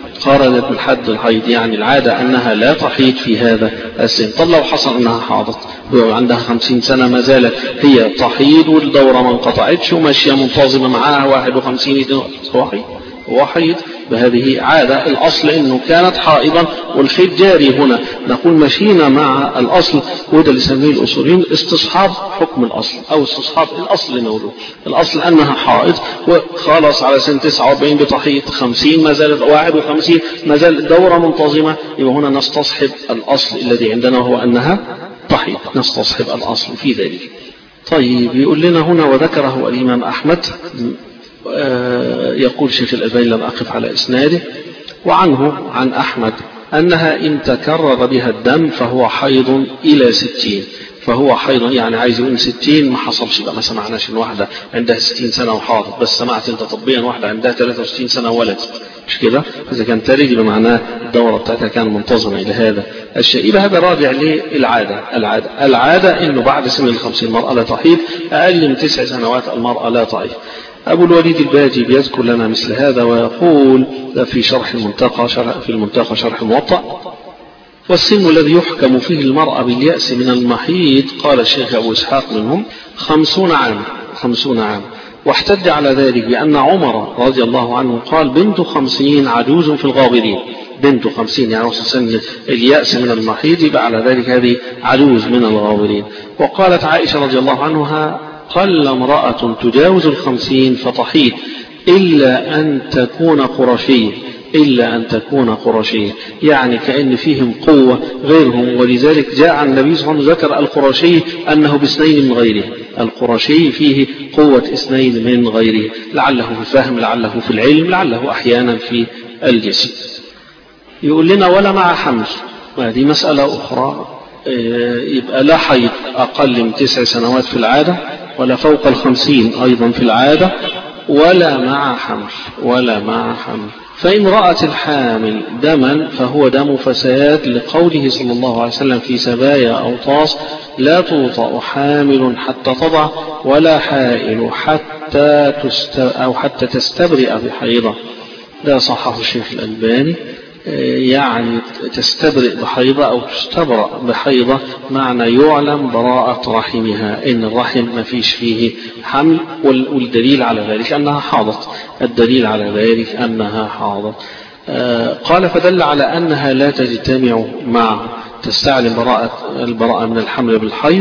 يعني العادة أنها لا تحيض في هذا السن. طب لو حصل أنها حاضت وعندها 50 سنة ما زالت هي تحيض والدورة ما انقطعتش وماشية منتظمة معاها 51 وحيض، بهذه عادة. الأصل أنه كانت حائضا والحيض جاري. هنا نقول مشينا مع الأصل، وده اللي يسميه الأصوليين استصحاب حكم الأصل أو استصحاب الأصل نقوله. الأصل أنها حائض وخلاص على سن 49 بتحيض، 50 ما زالت 51 ما زالت الدورة منتظمة، يبقى هنا نستصحب الأصل الذي عندنا وهو أنها تحيض، نستصحب الأصل في ذلك. طيب يقول لنا هنا وذكره الإمام أحمد، يقول شيخ الألباني لم أقف على إسناده، وعنه عن أحمد أنها إن تكرر بها الدم فهو حيض إلى 60. فهو حيض يعني عايز يقول 60 ما حصلش بقى، ما سمعناش إن واحدة عندها 60 سنة وحاضر، بس سمعت أنت تطبيقا واحدة عندها 63 سنة ولد، مش كده؟ إذا كان تلد بمعناه الدورة بتاعتها كان منتظمة إلى هذا الشيء، يبقى هذا راجع للعادة. العادة إنه بعد سن 50 المرأة لا تحيض، أقل من 9 سنوات المرأة لا تحيض. أبو الوليد الباجي بيذكر لنا مثل هذا ويقول في شرح المنتقى، في المنتقى شرح الموطأ: والسن الذي يحكم فيه المرأة باليأس من المحيض قال الشيخ أبو إسحاق منهم 50 عام. واحتج على ذلك بأن عمر رضي الله عنه قال بنت 50 عجوز في الغابرين. بنت 50 يعني وصل سن اليأس من المحيض، يبقى على ذلك هذه عجوز من الغابرين. وقالت عائشة رضي الله عنها: قل امرأة تجاوز 50 فتحيض إلا أن تكون قرشية، يعني كأن فيهم قوة غيرهم. ولذلك جاء عن النبي صلى الله عليه وسلم ذكر القرشي أنه باثنين من غيره، القرشي فيه قوة اثنين من غيره، لعله في الفهم، لعله في العلم، لعله أحيانا في الجسد. يقول لنا ولا مع حمل، وهذه مسألة أخرى. يبقى لا حيض أقل من 9 سنوات في العادة، ولا فوق 50 أيضا في العادة، ولا مع حمل. فإن رأت الحامل دما فهو دم فساد، لقوله صلى الله عليه وسلم في سبايا أوطاس: لا توطأ حامل حتى تضع، ولا حائل حتى تستبرئ بحيضة. لا صححه الشيخ الألباني، يعني تستبرئ بحيضة أو تستبرأ بحيضة معنى يعلم براءة رحمها، إن الرحم ما فيش فيه حمل، والدليل على ذلك أنها حاضت. قال فدل على أنها لا تجتمع معه، تستعلم البراءة من الحمل بالحيض،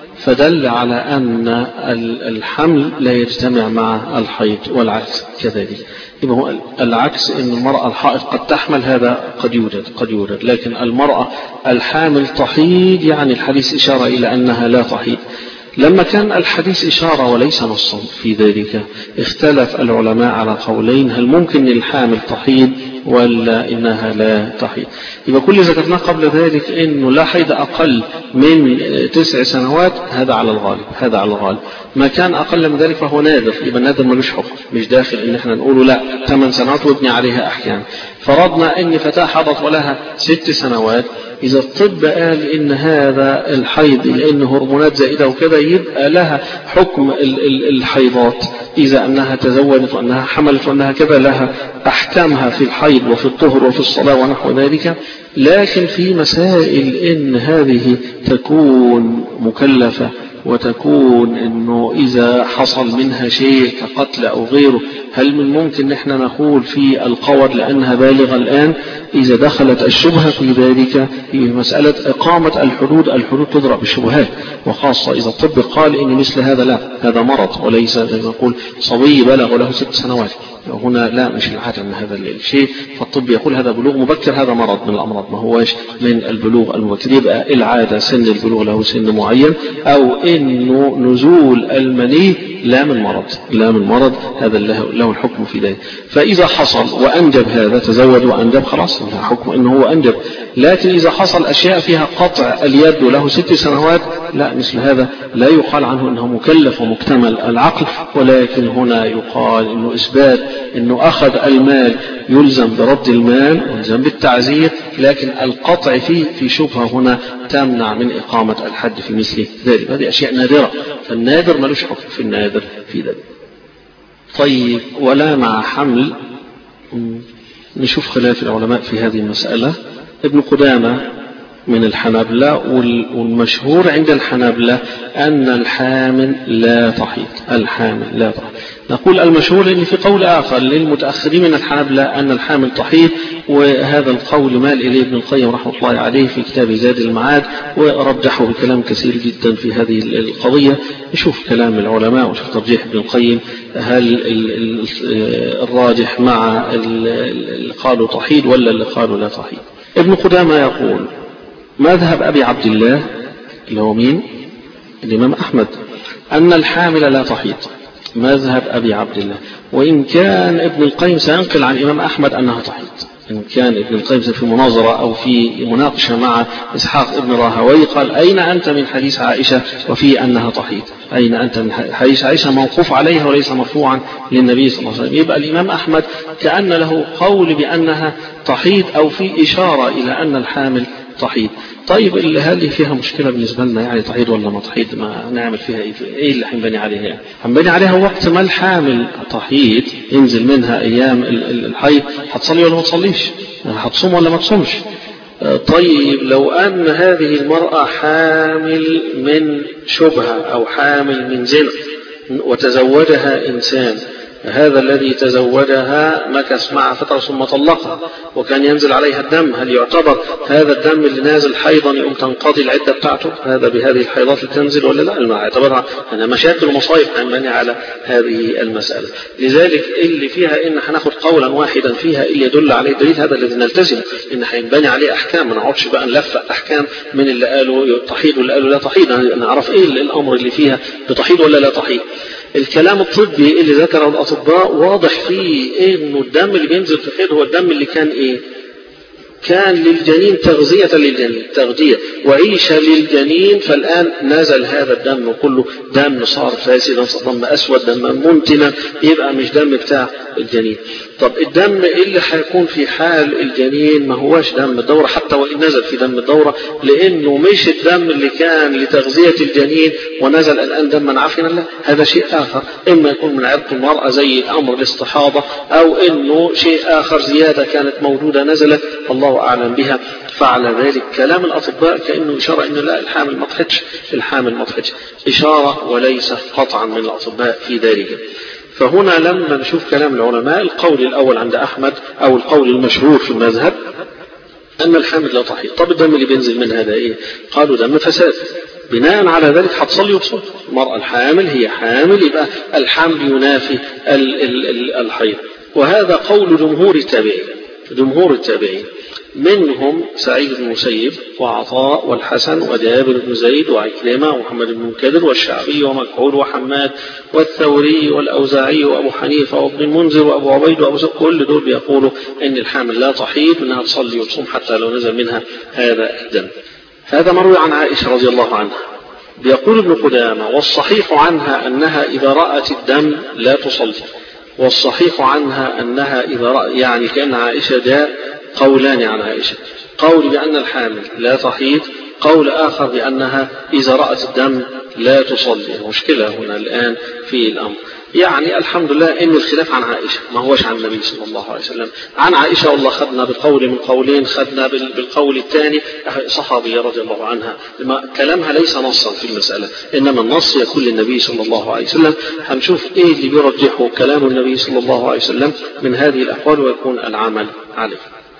فدل على أن الحمل لا يجتمع مع الحيض، والعكس كذلك. يبقى العكس، أن المرأة الحائض قد تحمل، هذا قد يوجد، لكن المرأة الحامل تحيض، يعني الحديث إشارة إلى أنها لا تحيض. لما كان الحديث إشارة وليس نصا في ذلك، اختلف العلماء على قولين: هل ممكن الحامل تحيض ولا إنها لا تحيض؟ يبقى كل ذكرناه قبل ذلك إنه لا حيض أقل من 9 سنوات، هذا على الغالب. ما كان أقل من ذلك فهو نادر، يبقى النادر ملوش حكم، مش داخل إن احنا نقوله لا 8 سنوات وابني عليها أحكام. فرضنا إن فتاة حضت ولها 6 سنوات، إذا الطب قال إن هذا الحيض لأنه هرمونات زائدة وكذا، يبقى لها حكم الحيضات، إذا أنها تزوجت وأنها حملت وأنها كذا، لها أحكامها في الحيض وفي الطهر وفي الصلاة ونحو ذلك. لكن في مسائل إن هذه تكون مكلفة، وتكون إنه إذا حصل منها شيء كقتل أو غيره، هل من ممكن نحن نقول في القول لأنها بالغة الآن؟ إذا دخلت الشبهة في ذلك، في مسألة إقامة الحدود تضرب بالشبهات، وخاصة إذا الطب قال إن مثل هذا لا، هذا مرض، وليس زي ما نقول صبي بلغ له 6 سنوات. هنا لا، مش العادة من هذا الشيء، فالطب يقول هذا بلوغ مبكر، هذا مرض من الأمراض، ما هوش من البلوغ المبكر. يبقى العادة سن البلوغ له سن معين، أو إنه نزول المني لا من مرض، هذا له الحكم في ذلك. فإذا حصل وأنجب، هذا تزوج وأنجب، خلاص حكم إنه هو أنجب. لكن إذا حصل أشياء فيها قطع اليد وله 6 سنوات، لا، مثل هذا لا يقال عنه إنه مكلف ومكتمل العقل، ولكن هنا يقال إنه إثبات إنه أخذ المال يلزم برد المال ويلزم بالتعزير، لكن القطع في شبهة هنا تمنع من إقامة الحد في مثل ذلك. هذه أشياء نادرة، فالنادر ملوش حكم في النادر في ذلك. طيب، ولا مع حمل، نشوف خلاف العلماء في هذه المسألة. ابن قدامة من الحنابلة، والمشهور عند الحنابلة أن الحامل لا تحيض. نقول المشهور لأن في قول آخر للمتأخرين من الحنابلة أن الحامل تحيض، وهذا القول مال إليه ابن القيم رحمه الله عليه في كتاب زاد المعاد، ورجحه بكلام كثير جدا في هذه القضية. نشوف كلام العلماء ونشوف ترجيح ابن القيم، هل الراجح مع اللي قالوا تحيض ولا اللي قالوا لا تحيض. ابن قدامة يقول: مذهب أبي عبد الله اللي هو مين؟ الإمام أحمد، أن الحامل لا تحيض مذهب أبي عبد الله، وإن كان ابن القيم سينقل عن الإمام أحمد أنها تحيض، إن كان ابن القيم في مناظرة أو في مناقشة مع إسحاق ابن راهوي قال أين أنت من حديث عائشة وفي أنها تحيض؟ أين أنت من حديث عائشة موقوف عليها وليس مرفوعا للنبي صلى الله عليه وسلم. يبقى الإمام أحمد كأن له قول بأنها تحيض أو في إشارة إلى أن الحامل تحيض. طيب هل فيها مشكلة بالنسبة لنا يعني تحيض ولا ما تحيض؟ ما نعمل فيها إيه اللي هنبني عليها يعني؟ هنبني عليها وقت ما الحامل تحيض ينزل منها أيام الحيض هتصلي ولا ما تصليش؟ هتصوم ولا ما تصومش؟ طيب لو أن هذه المرأة حامل من شبهة أو حامل من زنا وتزوجها إنسان، هذا الذي تزوجها مكث معها فترة ثم طلقها وكان ينزل عليها الدم، هل يعتبر هذا الدم اللي نازل حيضا يقوم تنقضي العدة بتاعته هذا بهذه الحيضات اللي تنزل ولا لا؟ ما يعتبرها أنا مشاكل ومصايب هنبني على هذه المسألة. لذلك اللي فيها إن هناخد قولا واحدا فيها اللي يدل عليه دليل هذا الذي نلتزم إن هينبني عليه أحكام، ما نقعدش بقى نلفق أحكام من اللي قالوا تحيض واللي قالوا لا تحيض، نعرف إيه الأمر اللي فيها بتحيض ولا لا تحيض. الكلام الطبي اللي ذكره الأطباء واضح فيه إنه الدم اللي بينزل في الحيض هو الدم اللي كان إيه؟ كان للجنين تغذية للجنين، تغذية وعيشة للجنين، فالآن نزل هذا الدم كله دم صار فاسدا، دم أسود، دم منتنا، يبقى مش دم بتاع الجنين. طب الدم اللي هيكون في حال الجنين ما هواش دم الدورة حتى وإن نزل في دم الدورة، لأنه مش الدم اللي كان لتغذية الجنين ونزل الآن دما عفنا له، هذا شيء آخر، إما يكون من عرق المرأة زي أمر الاستحاضة أو إنه شيء آخر زيادة كانت موجودة نزلت الله أعلم بها. فعلى ذلك كلام الأطباء كأنه إشارة إنه لا الحامل ما تحجش، الحامل ما تحجش، إشارة وليس قطعا من الأطباء في ذلك. فهنا لما نشوف كلام العلماء القول الأول عند أحمد أو القول المشهور في المذهب أن الحامل لا تحيض. طب الدم اللي بينزل من هذا إيه؟ قالوا دم فساد، بناء على ذلك هتصلي وتصوم. المرأة الحامل هي حامل، يبقى الحمل ينافي الحيض. وهذا قول جمهور التابعين، جمهور التابعين منهم سعيد بن المسيب وعطاء والحسن وجابر بن زيد وعكرمة ومحمد بن منكدر والشعبي ومكحول وحماد والثوري والأوزاعي وأبو حنيفة وابن المنذر وأبو عبيد وأبو زيد، كل دول بيقولوا إن الحامل لا تحيض وإنها تصلي وتصوم حتى لو نزل منها هذا الدم. هذا مروي عن عائشة رضي الله عنها. بيقول ابن قدامة والصحيح عنها أنها إذا رأت الدم لا تصلي، والصحيح عنها أنها إذا رأت، يعني كأن عائشة جاء قولان عن عائشة، قول بأن الحامل لا تحيض، قول آخر بأنها إذا رأت الدم لا تصلي. مشكلة هنا الآن في الأمر. يعني الحمد لله إن الخلاف عن عائشة ما هوش عن النبي صلى الله عليه وسلم. عن عائشة والله خدنا بالقول من قولين، خدنا بالقول الثاني صحابية رضي الله عنها، كلامها ليس نصا في المسألة، إنما النص يكون للنبي صلى الله عليه وسلم. هنشوف إيه اللي بيرجحه كلام النبي صلى الله عليه وسلم من هذه الأقوال ويكون العمل عليه.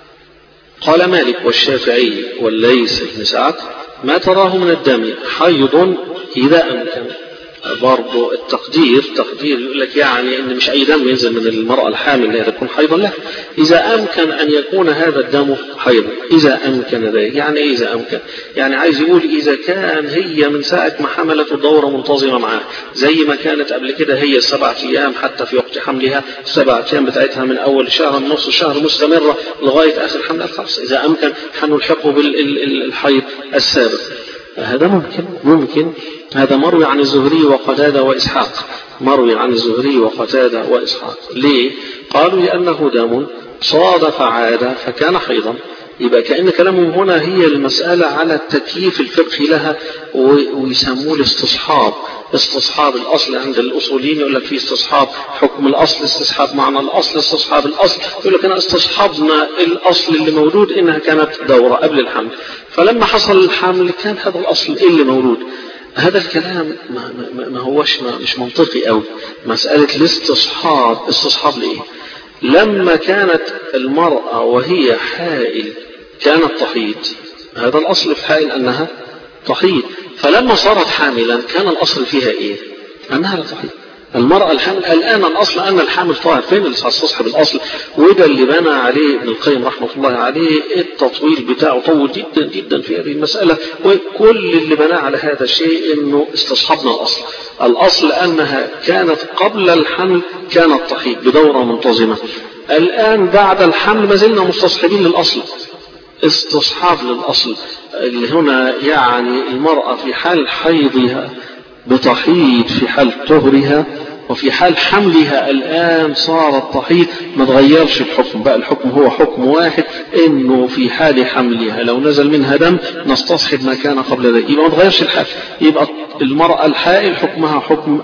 قال مالك والشافعي والليث بن سعد ما تراه من الدم حيض إذا أمكن. برضو التقدير يقول لك يعني إن مش أي دم ينزل من المرأة الحامل لا يكون حيضا له، إذا أمكن أن يكون هذا الدم حيضا، إذا أمكن ذلك. يعني إيه إذا أمكن؟ يعني عايز يقول إذا كان هي من ساعة ما حملت الدورة منتظمة معاه زي ما كانت قبل كده، هي 7 أيام حتى في وقت حملها 7 أيام بتاعتها من أول شهر نص الشهر مستمرة لغاية آخر حمل الخاص، إذا أمكن حنلحقه بالحيض السابق. هذا ممكن. هذا مروي عن الزهري وقتادة وإسحاق، مروي عن الزهري وقتادة وإسحاق. ليه؟ قالوا لأنه دم صادف عادة فكان حيضا. يبقى كأن كلامهم هنا هي المسألة على التكييف الفقهي لها، ويسموه الاستصحاب. استصحاب الأصل عند الأصوليين يقول لك في استصحاب حكم الأصل، استصحاب معنى الأصل، استصحاب الأصل. يقول لك أنا استصحبنا الأصل اللي موجود إنها كانت دورة قبل الحمل، فلما حصل الحمل كان هذا الأصل اللي موجود. هذا الكلام ما هوش مش منطقي أوي. مسألة الاستصحاب، استصحاب لإيه؟ لما كانت المرأة وهي حائل كانت تحيض، هذا الأصل في حائل أنها تحيض، فلما صارت حاملا كان الأصل فيها إيه؟ أنها لا تحيض، المرأة الحامل الآن الأصل أن الحامل طاهر. فين صاحب الأصل؟ وده اللي بنى عليه ابن القيم رحمة الله عليه التطويل بتاعه، طول جدا جدا في هذه المسألة، وكل اللي بنى على هذا الشيء إنه استصحبنا الأصل. الأصل أنها كانت قبل الحمل كانت تحيض بدورة منتظمة، الآن بعد الحمل ما زلنا مستصحبين للأصل، استصحاب للأصل. اللي هنا يعني المرأة في حال حيضها بتحيض في حال طهرها، وفي حال حملها الآن صارت تحيض، ما تغيرش الحكم بقى، الحكم هو حكم واحد، إنه في حال حملها لو نزل منها دم نستصحب ما كان قبل ذلك، يبقى ما تغيرش الحال. يبقى المرأة الحائل حكمها حكم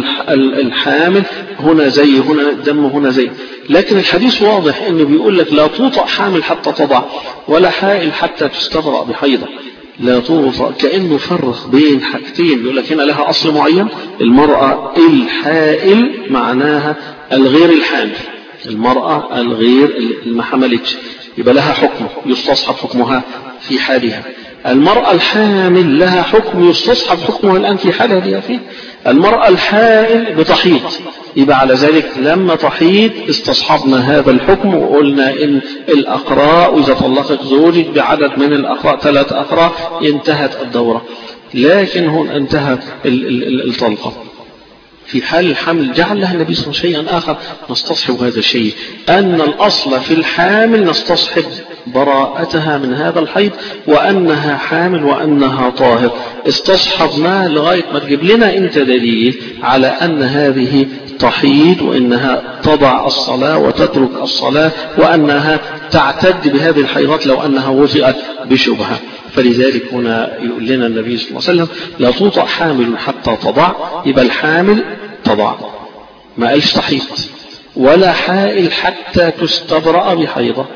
الحامل، هنا زي هنا دم هنا زي. لكن الحديث واضح إنه بيقول لك لا توطأ حامل حتى تضع، ولا حائل حتى تستبرأ بحيضة. لا توطأ، كأنه فرق بين حاجتين، بيقول لك هنا لها أصل معين، المرأة الحائل معناها الغير الحامل، المرأة الغير اللي ما حملتش، يبقى لها حكم يستصحب حكمها في حالها. المرأة الحامل لها حكم يستصحب حكمها الآن في حالها دي فيه. المرأة الحائل بتحيض، يبقى على ذلك لما تحيض استصحبنا هذا الحكم، وقلنا إن الأقراء وإذا طلقت زوجك بعدد من الأقراء 3 أقراء انتهت الدورة. لكن هون انتهت الطلقة. في حال الحمل جعل لها النبي صلى الله عليه وسلم شيئا آخر نستصحب هذا الشيء، أن الأصل في الحامل نستصحب براءتها من هذا الحيض، وأنها حامل وأنها طاهر. استصحبنا لغاية ما تجيب لنا أنت دليل على أن هذه تحيض، وأنها تضع الصلاة وتترك الصلاة، وأنها تعتد بهذه الحيضات لو أنها وطئت بشبهة. فلذلك هنا يقول لنا النبي صلى الله عليه وسلم لا توطأ حامل حتى تضع، يبقى الحامل تضع، ما قالش تحيض، ولا حائل حتى تستبرأ بحيضة،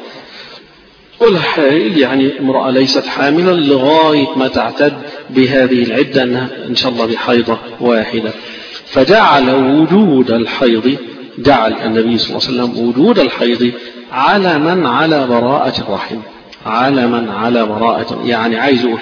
ولا حائل يعني امرأة ليست حاملا لغاية ما تعتد بهذه العدة أنها إن شاء الله بحيضة واحدة. فجعل وجود الحيض، جعل النبي صلى الله عليه وسلم وجود الحيض علما على براءة الرحم، علما على براءة، يعني عايز يقول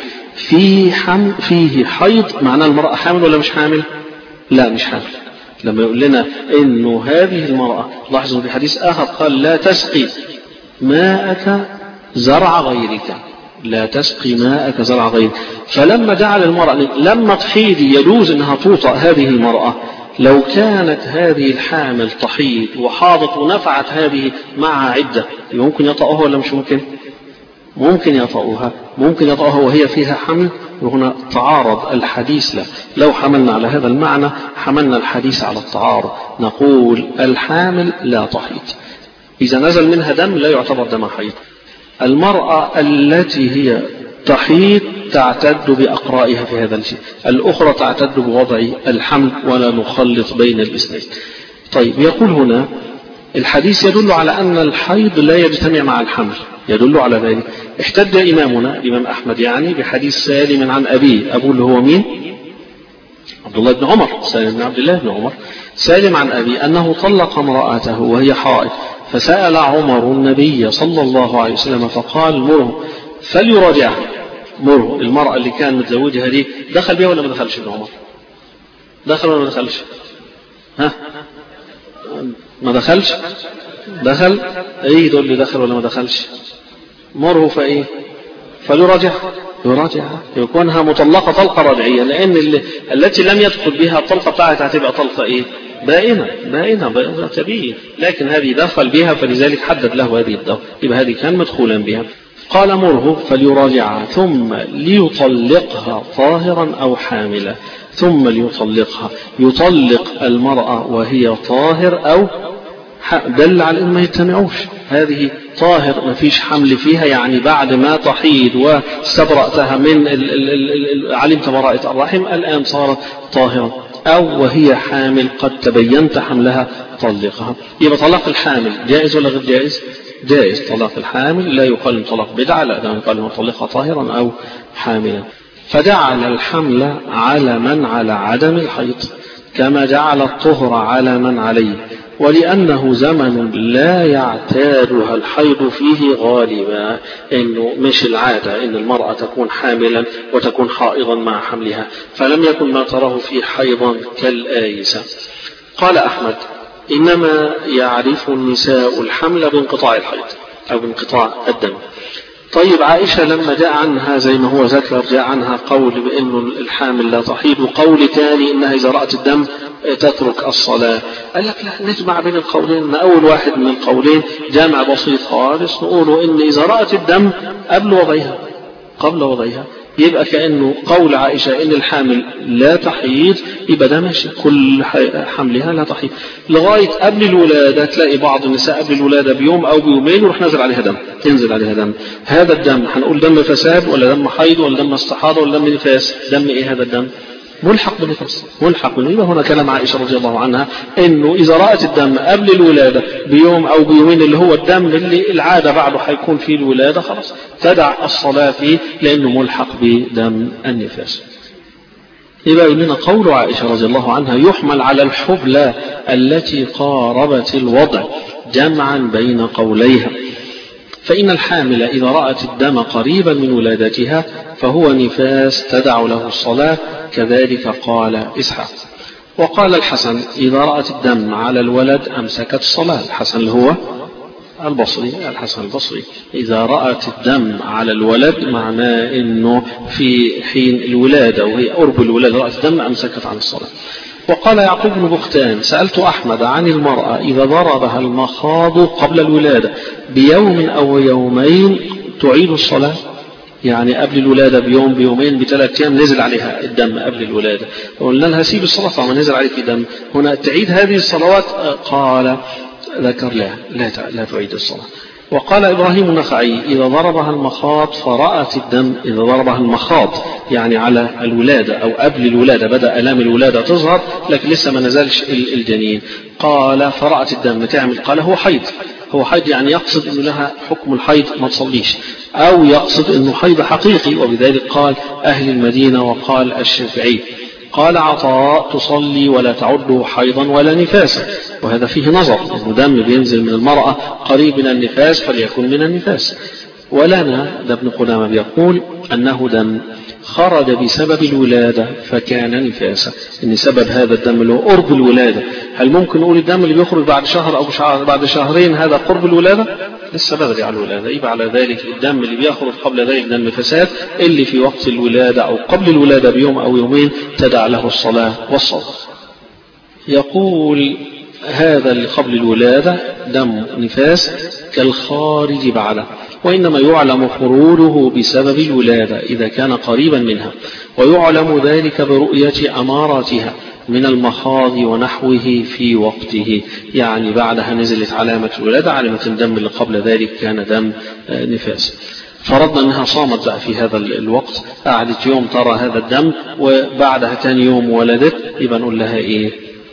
فيه حيض معناه المرأة حامل ولا مش حامل؟ لا مش حامل. لما يقول لنا إنه هذه المرأة، لاحظوا في حديث آخر قال لا تسقي ماءك زرع غيرك، لا تسقي ماءك زرع غيرك. فلما جعل المرأة لما تحيض يجوز أنها توطأ هذه المرأة، لو كانت هذه الحامل تحيض وحاضت ونفعت هذه مع عدة، ممكن يطأها ولا مش ممكن؟ ممكن يطأها، ممكن يطأها وهي فيها حمل. وهنا تعارض الحديث له. لو حملنا على هذا المعنى حملنا الحديث على التعارض، نقول الحامل لا تحيض، إذا نزل منها دم لا يعتبر دم حيض. المرأة التي هي تحيض تعتد بأقرائها في هذا الشيء، الأخرى تعتد بوضع الحمل، ولا نخلط بين الاثنين. طيب يقول هنا الحديث يدل على أن الحيض لا يجتمع مع الحمل، يدل على ذلك. احتج إمامنا الإمام أحمد يعني بحديث سالم عن أبيه، أبوه اللي هو مين؟ عبد الله بن عمر، سالم بن عبد الله بن عمر. سالم عن أبيه أنه طلق امرأته وهي حائض، فسأل عمر النبي صلى الله عليه وسلم فقال مره فليراجعها. مره المرأة اللي كان متزوجها دي دخل بها ولا ما دخلش ابن عمر؟ دخل ولا ما دخلش؟ ها؟ ما دخلش؟ دخل؟ ايه دول اللي دخل ولا ما دخلش؟ مره فايه؟ فليراجعها، يراجعها، يكونها مطلقة طلقة رجعية، لأن التي لم يدخل بها الطلقة بتاعتها هتبقى طلقة ايه؟ بائنة تبين، لكن هذه دخل بها فلذلك حدد له هذه الدورة، يبقى هذه كان مدخولا بها. قال مره فليراجعها ثم ليطلقها طاهرا أو حاملا، ثم ليطلقها، يطلق المرأة وهي طاهر أو دل على إن ما يتنعوش، هذه طاهر ما فيش حمل فيها، يعني بعد ما تحيض واستبرأتها من علمت براءة الرحم الآن صارت طاهرة، أو وهي حامل قد تبينت حملها طلقها. يبقى طلاق الحامل جائز ولا غير جائز؟ جائز. طلاق الحامل لا يقال طلاق بدعة، لا ده يقال مطلقها طاهرا أو حاملا. فجعل الحمل علما على عدم الحيض، كما جعل الطهر علما عليه، ولأنه زمن لا يعتادها الحيض فيه غالبا، إنه مش العادة إن المرأة تكون حاملا وتكون حائضا مع حملها، فلم يكن ما تراه فيه حيضا كالآيسة. قال أحمد: إنما يعرف النساء الحمل بانقطاع الحيض أو بانقطاع الدم. طيب عائشة لما جاء عنها زي ما هو ذكر جاء عنها قول بأنه الحامل لا تحيض وقول ثاني إنها إذا رأت الدم تترك الصلاة. قال لك لا، نجمع بين القولين. إن أول واحد من القولين جامع بسيط خالص، نقوله إن إذا رأت الدم قبل وضعها يبقى كأنه قول عائشة إن الحامل لا تحيض، يبقى ده ماشي، كل حملها لا تحيض لغاية قبل الولادة. تلاقي بعض النساء قبل الولادة بيوم أو بيومين يروح نزل عليها دم. هذا الدم هنقول دم فساد ولا دم حيض ولا دم استحاضة ولا دم نفاس؟ دم إيه هذا الدم؟ ملحق بالنفاس. يبقى هنا كلام عائشة رضي الله عنها إنه إذا رأت الدم قبل الولادة بيوم أو بيومين اللي هو الدم اللي العادة بعده حيكون فيه الولادة، خلاص تدع الصلاة فيه لأنه ملحق بدم النفاس. يبقى لنا قول عائشة رضي الله عنها يحمل على الحبلى التي قاربت الوضع جمعا بين قوليها، فإن الحامل إذا رأت الدم قريبا من ولادتها فهو نفاس تدع له الصلاة، كذلك قال إسحاق. وقال الحسن إذا رأت الدم على الولد أمسكت الصلاة. الحسن اللي هو الحسن البصري إذا رأت الدم على الولد معناه إنه في حين الولادة وهي قرب الولادة رأت الدم أمسكت عن الصلاة. وقال يعقوب بن بختان بختان أحمد عن المرأة إذا ضربها المخاض قبل الولادة بيوم أو يومين تعيد الصلاة، يعني قبل الولادة بيوم بيومين ب3 أيام نزل عليها الدم قبل الولادة، قلنا لها سيب الصلاة فما نزل عليك دم هنا تعيد هذه الصلوات؟ قال ذكر لا تعيد الصلاة. وقال إبراهيم النخعي إذا ضربها المخاض فرأت الدم، إذا ضربها المخاض يعني على الولادة أو قبل الولادة بدأ آلام الولادة تظهر لكن لسه ما نزلش الجنين، قال فرأت الدم تعمل؟ قال هو حيض يعني يقصد أنه لها حكم الحيض ما تصليش، أو يقصد أنه حيض حقيقي، وبذلك قال أهل المدينة وقال الشافعي. قال عطاء تصلي ولا تعده حيضا ولا نفاسا، وهذا فيه نظر أنه دم بينزل من المرأة قريب من النفاس فليكن من النفاس. ولنا ده ابن قدامة بيقول أنه دم خرج بسبب الولادة فكان نفاسا، إن سبب هذا الدم اللي هو قرب الولادة. هل ممكن نقول الدم اللي بيخرج بعد شهر أو بعد شهرين هذا قرب الولادة؟ لسه بدري على الولادة. يبقى على ذلك الدم اللي بيخرج قبل ذلك دم فساد، اللي في وقت الولادة أو قبل الولادة بيوم أو يومين تدع له الصلاة والصلاة. يقول هذا اللي قبل الولادة دم نفاس كالخارج بعده، وإنما يعلم خروجه بسبب الولادة إذا كان قريبا منها، ويعلم ذلك برؤية أماراتها من المخاض ونحوه في وقته، يعني بعدها نزلت علامة الولادة علامة الدم اللي قبل ذلك كان دم نفاس. فرضنا أنها صامت بقى في هذا الوقت، قعدت يوم ترى هذا الدم وبعدها تاني يوم ولدت، يبقى نقول لها إيه؟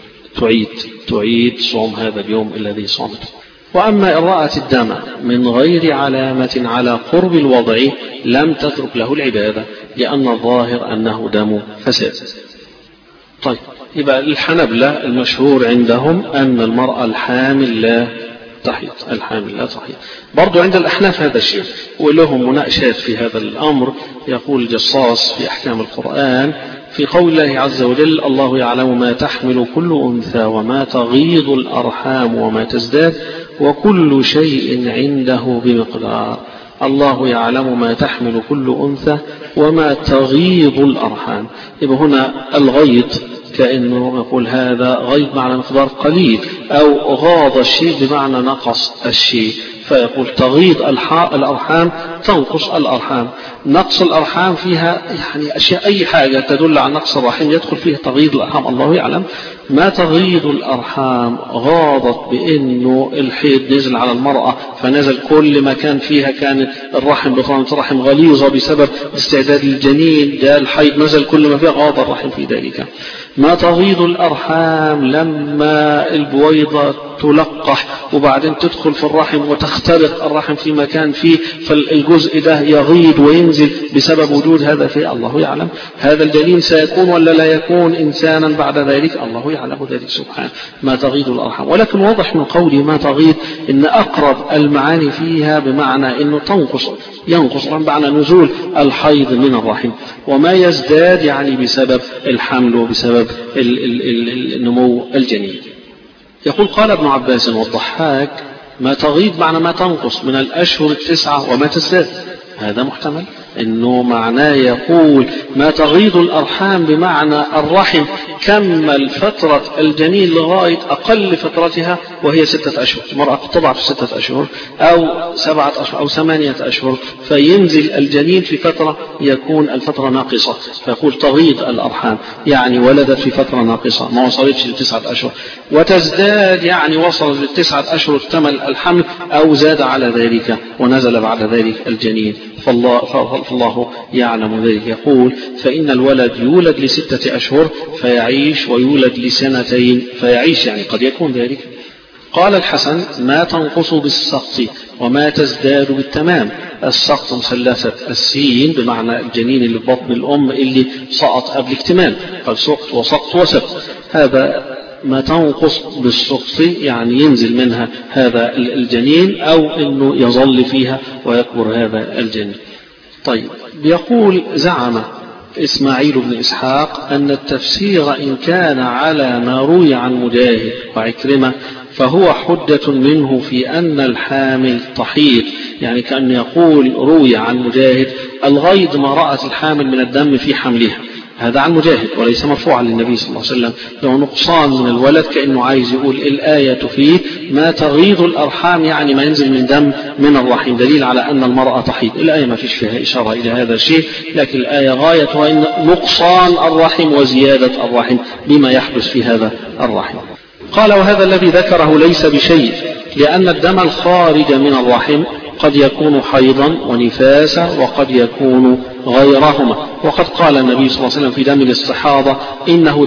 تعيد صوم هذا اليوم الذي صامته. وأما إن رأت الدم من غير علامة على قرب الوضع لم تترك له العبادة، لأن الظاهر أنه دم فساد. طيب يبقى الحنبلة المشهور عندهم أن المرأة الحامل لا تحيض. برضو عند الأحناف هذا الشيء، ولهم مناقشات في هذا الأمر. يقول الجصاص في أحكام القرآن في قول الله عز وجل الله يعلم ما تحمل كل أنثى وما تغيض الأرحام وما تزداد وكل شيء عنده بمقدار. الله يعلم ما تحمل كل أنثى وما تغيض الأرحام. يبقى هنا الغيض كأنه يقول هذا غيض معنى مقدار قليل، أو غاض الشيء بمعنى نقص الشيء، فيقول تغيض الأرحام تنقص الأرحام. نقص الأرحام فيها يعني أشياء أي حاجة تدل على نقص الرحم يدخل فيها تغيض الأرحام. الله يعلم ما تغيض الأرحام غاضت بأنه الحيض نزل على المرأة فنزل كل ما كان فيها، كانت الرحم بطانة الرحم غليظة بسبب استعداد الجنين، ده الحيض نزل كل ما فيها غاض الرحم في ذلك. ما تغيض الأرحام لما البويضة تلقح وبعدين تدخل في الرحم وتخترق الرحم في مكان فيه، فالجزء ده يغيض وينزل بسبب وجود هذا فيه. الله يعلم هذا الجنين سيكون ولا لا يكون إنسانا بعد ذلك، الله يعلم ذلك سبحانه. ما تغيض الأرحام، ولكن واضح من قولي ما تغيض إن أقرب المعاني فيها بمعنى إنه ينقص بمعنى نزول الحيض من الرحم، وما يزداد يعني بسبب الحمل وبسبب النمو الجنين. يقول قال ابن عباس والضحاك ما تغيض معنى ما تنقص من الأشهر التسعة وما تزداد. هذا محتمل انه معناه يقول ما تغيض الارحام بمعنى الرحم كمل فترة الجنين لغاية اقل فترتها وهي 6 اشهر. المرأة تضع في 6 اشهر او 7 اشهر او 8 اشهر، فينزل الجنين في فترة يكون الفترة ناقصة، فيقول تغيض الارحام يعني ولدت في فترة ناقصة ما وصلتش ل9 اشهر. وتزداد يعني وصل ل9 اشهر اكتمل الحمل او زاد على ذلك ونزل بعد ذلك الجنين، فالله يعلم ذلك. يقول فإن الولد يولد ل6 أشهر فيعيش ويولد ل2 فيعيش، يعني قد يكون ذلك. قال الحسن ما تنقص بالسقط وما تزداد بالتمام. السقط مثلثة السين بمعنى الجنين اللي في بطن الأم اللي سقط قبل اكتمال، قال سقط وسقط وسقط. هذا ما تنقص بالسقط يعني ينزل منها هذا الجنين أو أنه يظل فيها ويكبر هذا الجنين. طيب بيقول زعم إسماعيل بن إسحاق أن التفسير إن كان على ما روي عن مجاهد وعكرمة فهو حجة منه في أن الحامل تحيض، يعني كأن يقول روي عن مجاهد الغيض ما رأت الحامل من الدم في حملها، هذا عن مجاهد وليس مرفوعا للنبي صلى الله عليه وسلم. لو نقصان من الولد كأنه عايز يقول الآية فيه ما تغيض الأرحام يعني ما ينزل من دم من الرحم، دليل على أن المرأة تحيض. الآية ما فيش فيها إشارة إلى هذا الشيء، لكن الآية غايتها إن نقصان الرحم وزيادة الرحم بما يحدث في هذا الرحم. قال وهذا الذي ذكره ليس بشيء، لأن الدم الخارج من الرحم قد يكون حيضا ونفاسا وقد يكون غيرهما. وقد قال النبي صلى الله عليه وسلم في دم الاستحاضة إنه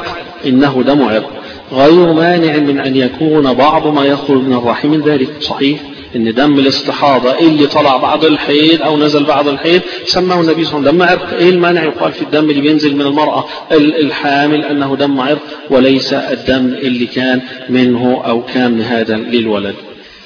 دم عرق غير مانع من أن يكون بعض ما يخرج من الرحم من ذلك. صحيح إن دم الاستحاضة اللي طلع بعد الحيض أو نزل بعد الحيض سماه النبي صلى الله عليه وسلم دم عرق. إيه المانع يقال في الدم اللي بينزل من المرأة الحامل أنه دم عرق وليس الدم اللي كان منه أو كان هذا للولد؟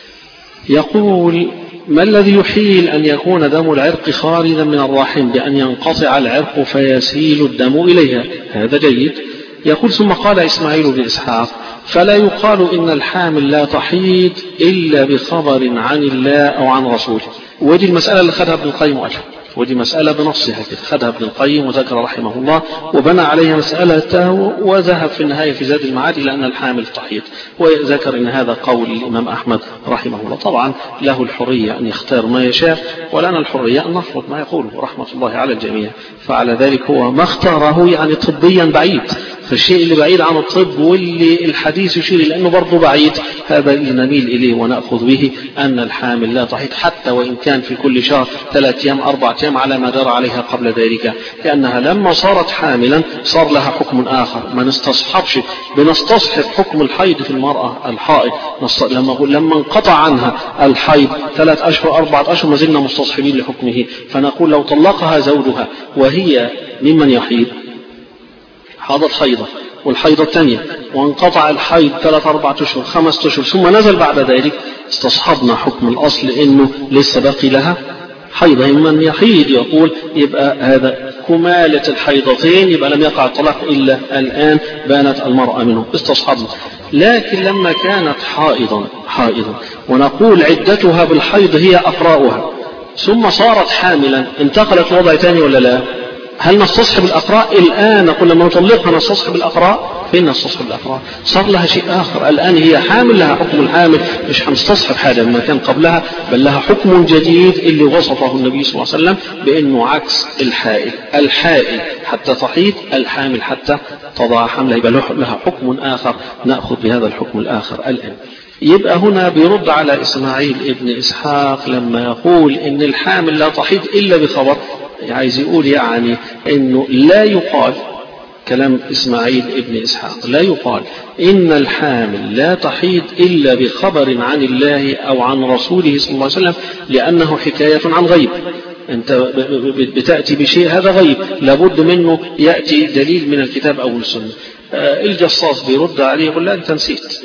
يقول ما الذي يحيل أن يكون دم العرق خارجا من الرحم بأن ينقطع العرق فيسيل الدم إليها؟ هذا جيد. يقول ثم قال إسماعيل بن إسحاق فلا يقال إن الحامل لا تحيض إلا بخبر عن الله أو عن رسوله. ودي المسألة اللي خدها ابن القيم وألف، ودي مسألة بنصها كده خدها ابن القيم وذكر رحمه الله وبنى عليها مسألته وذهب في النهاية في زاد المعاد إلى أن الحامل تحيض، وذكر أن هذا قول الإمام أحمد رحمه الله. طبعا له الحرية أن يختار ما يشاء ولنا الحرية أن نفرض ما يقوله رحمة الله على الجميع، فعلى ذلك هو ما اختاره يعني طبيا بعيد، فالشيء اللي بعيد عن الطب واللي الحديث يشير لأنه برضه بعيد هذا اللي نميل إليه ونأخذ به أن الحامل لا تحيض حتى وإن كان في كل شهر 3 أيام 4 أيام على ما جرى عليها قبل ذلك، لأنها لما صارت حاملا صار لها حكم آخر ما نستصحبش. بنستصحب حكم الحيض في المرأة الحائض لما انقطع عنها الحيض 3 أشهر 4 أشهر ما زلنا مستصحبين لحكمه، فنقول لو طلقها زوجها وهي ممن يحيض حاضت حيضة والحيضة الثانية وانقطع الحيض 3 4 أشهر 5 أشهر ثم نزل بعد ذلك استصحبنا حكم الأصل إنه لسه باقي لها حيضة من يحيض. يقول يبقى هذا كمالة الحيضتين يبقى لم يقع الطلاق إلا الآن بانت المرأة منه استصحبنا. لكن لما كانت حائضا ونقول عدتها بالحيض هي أقراؤها ثم صارت حاملا انتقلت لوضع ثاني ولا لا؟ هل نستصحب الأقراء الآن؟ نقول لما نطلقها نستصحب الأقراء؟ فين نستصحب الأقراء؟ صار لها شيء آخر الآن، هي حامل لها حكم الحامل، مش هنستصحب حاجة مما كان قبلها بل لها حكم جديد اللي وصفه النبي صلى الله عليه وسلم بأنه عكس الحائل حتى تحيض الحامل حتى تضع حملها، يبقى لها حكم آخر نأخذ بهذا الحكم الآخر الآن. يبقى هنا بيرد على إسماعيل ابن إسحاق لما يقول إن الحامل لا تحيض إلا بخبر، عايز يقول يعني إنه لا يقال كلام إسماعيل ابن إسحاق لا يقال إن الحامل لا تحيض إلا بخبر عن الله أو عن رسوله صلى الله عليه وسلم لأنه حكاية عن غيب. أنت بتأتي بشيء هذا غيب لابد منه يأتي دليل من الكتاب أو السنة. الجصاص بيرد عليه يقول لا أنت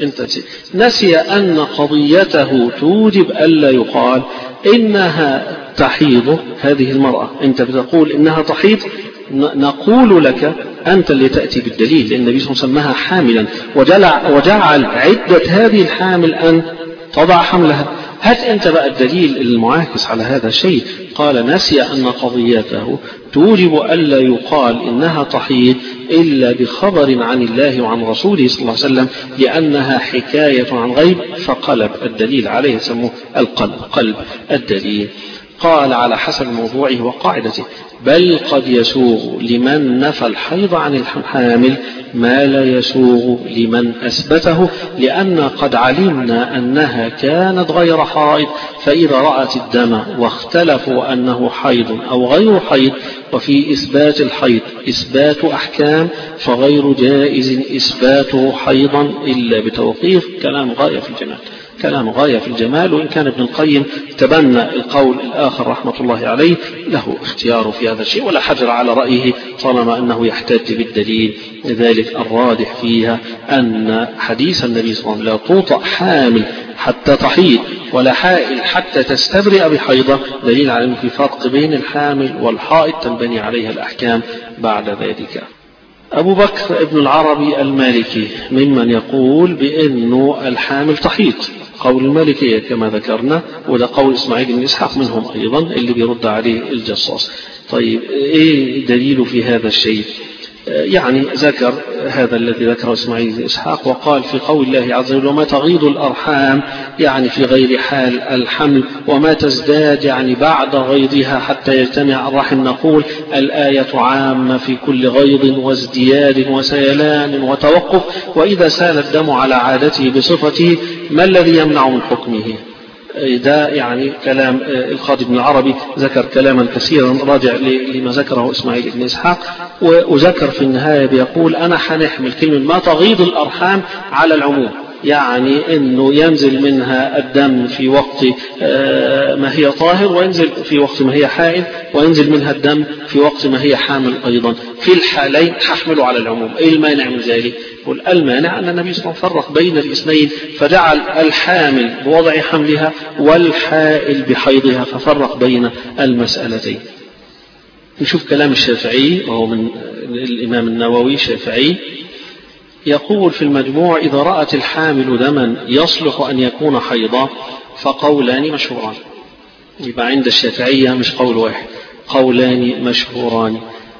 نسي أن قضيته توجب ألا يقال إنها تحيض هذه المرأة. أنت بتقول إنها تحيض نقول لك أنت اللي تأتي بالدليل، لأن النبي صلى الله عليه وسلم سماها حاملا وجعل عدة هذه الحامل أن تضع حملها. هات أنت بقى الدليل المعاكس على هذا الشيء. قال نسي أن قضيته توجب ألا يقال إنها تحيض إلا بخبر عن الله وعن رسوله صلى الله عليه وسلم، لأنها حكاية عن غيب، فقلب الدليل عليه سموه قلب الدليل. قال على حسب موضوعه وقاعدته: بل قد يسوغ لمن نفى الحيض عن الحامل ما لا يسوغ لمن أثبته، لأن قد علمنا أنها كانت غير حائض، فإذا رأت الدم واختلفوا أنه حيض أو غير حيض، وفي إثبات الحيض إثبات أحكام، فغير جائز إثباته حيضا إلا بتوقيف. كلام غاية في الجمال، كلام غاية في الجمال. وإن كان ابن القيم تبنى القول الآخر رحمة الله عليه، له اختيار في هذا الشيء ولا حجر على رأيه طالما أنه يحتج بالدليل. لذلك الراجح فيها أن حديث النبي صلى الله عليه وسلم لا توطأ حامل حتى تحيض ولا حائل حتى تستبرئ بحيضة، دليل على أنه في فرق بين الحامل والحائض تنبني عليها الأحكام بعد ذلك. أبو بكر ابن العربي المالكي ممن يقول بأنه الحامل تحيض، قول المالكية كما ذكرنا، وده قول إسماعيل بن إسحاق منهم أيضا اللي بيرد عليه الجصاص. طيب إيه دليل في هذا الشيء؟ يعني ذكر هذا الذي ذكره إسماعيل بن إسحاق، وقال في قول الله عز وجل: وما تغيض الأرحام، يعني في غير حال الحمل، وما تزداد يعني بعد غيضها حتى يجتمع الرحم. نقول الآية عامة في كل غيض وازدياد وسيلان وتوقف، وإذا سال الدم على عادته بصفته ما الذي يمنع من حكمه؟ ده يعني كلام القاضي ابن العربي، ذكر كلاما كثيرا راجع لما ذكره إسماعيل بن إسحاق، وذكر في النهاية بيقول: أنا حنحمل كلمة ما تغيض الأرحام على العموم، يعني أنه ينزل منها الدم في وقت ما هي طاهر، وينزل في وقت ما هي حائض، وينزل منها الدم في وقت ما هي حامل أيضا. في الحالين تحمله على العموم. إيه المانع من ذلك؟ المانع أن النبي صلى الله عليه وسلم فرق بين الاثنين، فجعل الحامل بوضع حملها والحائل بحيضها، ففرق بين المسألتين. نشوف كلام الشافعي، وهو من الإمام النووي الشافعي، يقول في المجموع: إذا رأت الحامل دما يصلح أن يكون حيضا فقولان مشهوران. يبقى عند الشافعية مش قول واحد، قولان مشهوران.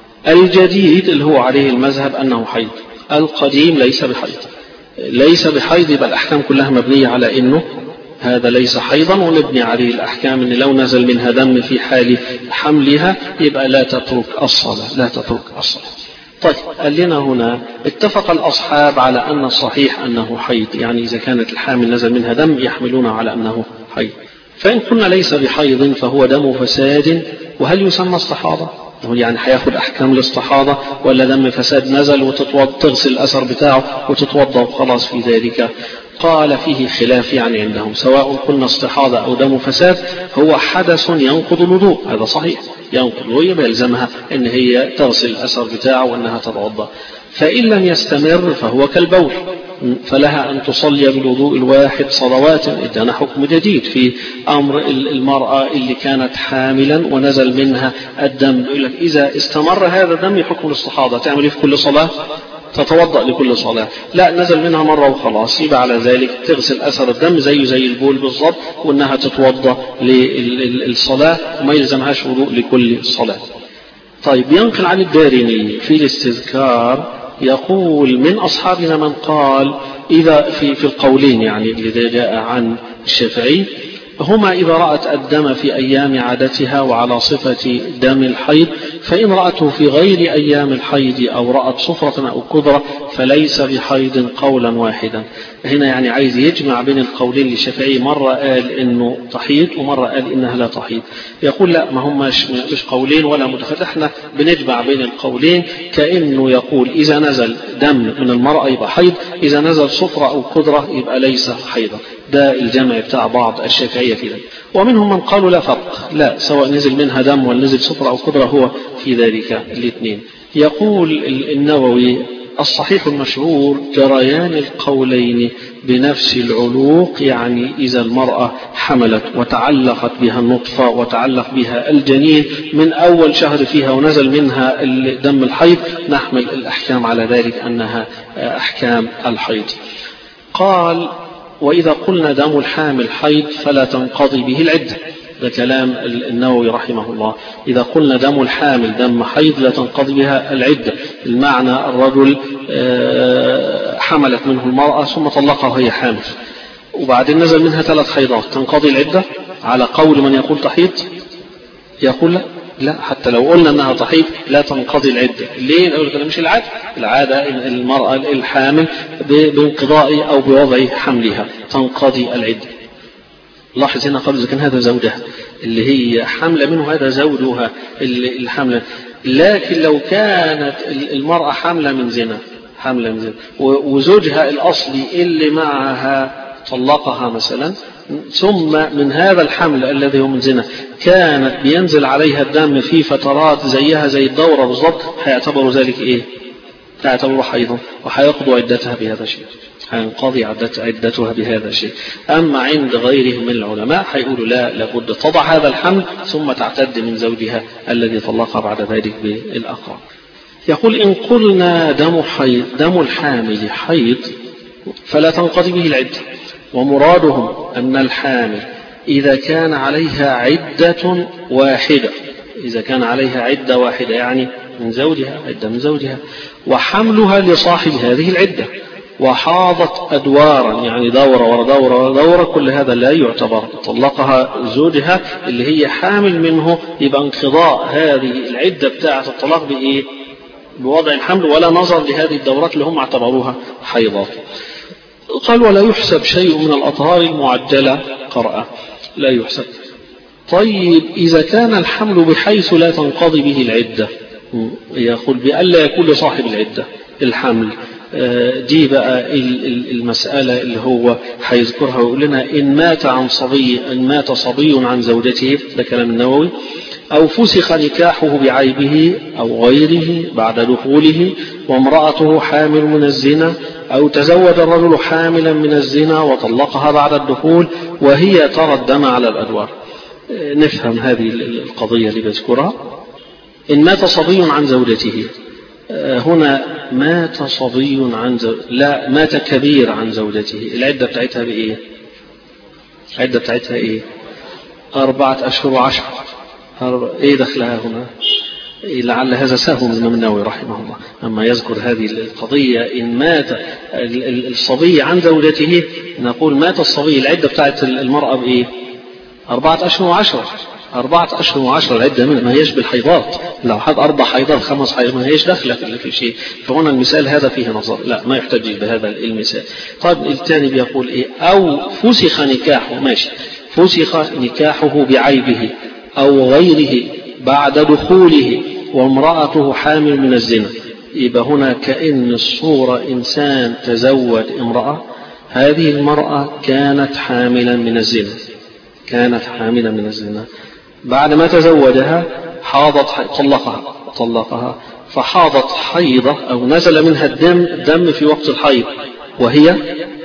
الجديد اللي هو عليه المذهب أنه حيض، القديم ليس بحيض. ليس بحيض يبقى الأحكام كلها مبنية على أنه هذا ليس حيضا، ونبني عليه الأحكام أن لو نزل منها دم في حال حملها يبقى لا تترك الصلاة، لا تترك الصلاة. طيب قال لنا هنا: اتفق الأصحاب على أن الصحيح أنه حيض، يعني إذا كانت الحامل نزل منها دم يحملون على أنه حيض. فإن قلنا ليس بحيض فهو دم فساد، وهل يسمى استحاضة؟ يعني هياخد أحكام الاستحاضة ولا دم فساد نزل وتغسل الأثر بتاعه وتتوضأ وخلاص في ذلك؟ قال فيه خلاف يعني عندهم، سواء قلنا استحاضة أو دم فساد هو حدث ينقض الوضوء، هذا صحيح ينقض الوضوء، يلزمها أن هي تغسل الأثر بتاعه وأنها تتوضأ. فإن لم يستمر فهو كالبول، فلها أن تصلي بالوضوء الواحد صلوات. إدانا حكم جديد في أمر المرأة اللي كانت حاملا ونزل منها الدم، يقول لك إذا استمر هذا الدم حكم الاستحاضة، تعمل في كل صلاة؟ تتوضأ لكل صلاة. لا، نزل منها مرة وخلاص، يبقى على ذلك تغسل أثر الدم زي البول بالضبط، وأنها تتوضأ للصلاة وما يلزمهاش وضوء لكل صلاة. طيب ينقل عن الدارمي في الاستذكار يقول: من أصحابنا من قال إذا في القولين يعني الذي جاء عن الشافعي هما: إذا رأت الدم في أيام عادتها وعلى صفة دم الحيض، فإن رأته في غير أيام الحيض أو رأت صفرة أو كدرة فليس بحيض، قولا واحدا. هنا يعني عايز يجمع بين القولين للشافعي، مرة قال إنه تحيض ومرة قال إنها لا تحيض. يقول لا، ما هم مش قولين ولا متخذ، احنا بنجمع بين القولين، كأنه يقول إذا نزل دم من المرأة يبقى حيض، إذا نزل صفرة أو كدرة يبقى ليس حيضا. ده الجمع بتاع بعض الشافعية في ذلك. ومنهم من قالوا لا فرق، لا، سواء نزل منها دم ولا نزل صفرة أو كدرة هو في ذلك الاثنين. يقول النووي: الصحيح المشهور جريان القولين بنفس العلوق، يعني إذا المرأة حملت وتعلقت بها النطفة وتعلق بها الجنين من أول شهر فيها ونزل منها دم الحيض، نحمل الأحكام على ذلك أنها أحكام الحيض. قال: وإذا قلنا دم الحامل حيض فلا تنقضي به العدة. ده كلام النووي رحمه الله. إذا قلنا دم الحامل دم حيض لا تنقضي بها العدة، المعنى الرجل حملت منه المرأة ثم طلقها وهي حامل وبعدين نزل منها 3 حيضات، تنقضي العدة على قول من يقول تحيض؟ يقول لا، حتى لو قلنا أنها تحيض لا تنقضي العدة. ليه؟ نقول كده مش العادة المرأة الحامل بانقضاء أو بوضع حملها تنقضي العدة. لاحظ هنا قبل إذا كان هذا زوجها اللي هي حملة منه، هذا زوجها الحملة. لكن لو كانت المرأة حملة من زنا وزوجها الأصلي اللي معها طلقها مثلا، ثم من هذا الحمل الذي هو من زنا كانت بينزل عليها الدم في فترات زيها زي الدورة بالضبط، هيعتبروا ذلك إيه؟ هيعتبروا حيضا وهيقضوا عدتها بهذا الشيء، هينقضي عدتها بهذا الشيء. أما عند غيره من العلماء هيقولوا لا، لابد تضع هذا الحمل ثم تعتد من زوجها الذي طلقها بعد ذلك بالأقرب. يقول: إن قلنا دم الحامل حيض فلا تنقضي به العدة، ومرادهم أن الحامل إذا كان عليها عدة واحدة، يعني من زوجها عدة من زوجها، وحملها لصاحب هذه العدة، وحاضت أدوارا يعني دورة ورا دورة ورا دورة، كل هذا لا يعتبر. طلقها زوجها اللي هي حامل منه، يبقى انقضاء هذه العدة بتاعة الطلاق بإيه؟ بوضع الحمل، ولا نظر لهذه الدورات اللي هم اعتبروها حيضات. قال: ولا يحسب شيء من الأطهار المعجلة قرأة، لا يحسب. طيب إذا كان الحمل بحيث لا تنقضي به العدة، يقول بألا يكون لصاحب العدة الحمل، دي بقى المسألة اللي هو هيذكرها ويقول لنا: إن مات صبي عن زوجته، ده كلام النووي، أو فسخ نكاحه بعيبه أو غيره بعد دخوله، وامرأته حامل من الزنا، أو تزوج الرجل حاملا من الزنا وطلقها بعد الدخول وهي ترى الدم على الأدوار. نفهم هذه القضية اللي بذكرها. إن مات صبي عن زوجته، هنا مات صبي عن لا، مات كبير عن زوجته، العدة بتاعتها بإيه؟ العدة بتاعتها إيه؟ 4 أشهر و10. إيه دخلها هنا؟ لعل هذا سهو من النووي رحمه الله لما يذكر هذه القضية. إن مات الصبي عن زوجته، نقول مات الصبي، العدة بتاعت المرأة بإيه؟ 4 أشهر و10. 4 أشهر و10 العدة ما هيش بالحيضات، لو حد 4 حيضات 5 حيضات ما هيش داخلة في شيء. فهنا المثال هذا فيه نظر، لا ما يحتج بهذا المثال. طيب الثاني بيقول إيه؟ أو فسخ نكاحه، ماشي، فسخ نكاحه بعيبه أو غيره بعد دخوله وامرأته حامل من الزنا. يبقى هنا كأن الصورة إنسان تزوج امرأة، هذه المرأة كانت حاملا من الزنا، بعد ما تزوجها حاضت، طلقها فحاضت حيضة أو نزل منها الدم في وقت الحيض وهي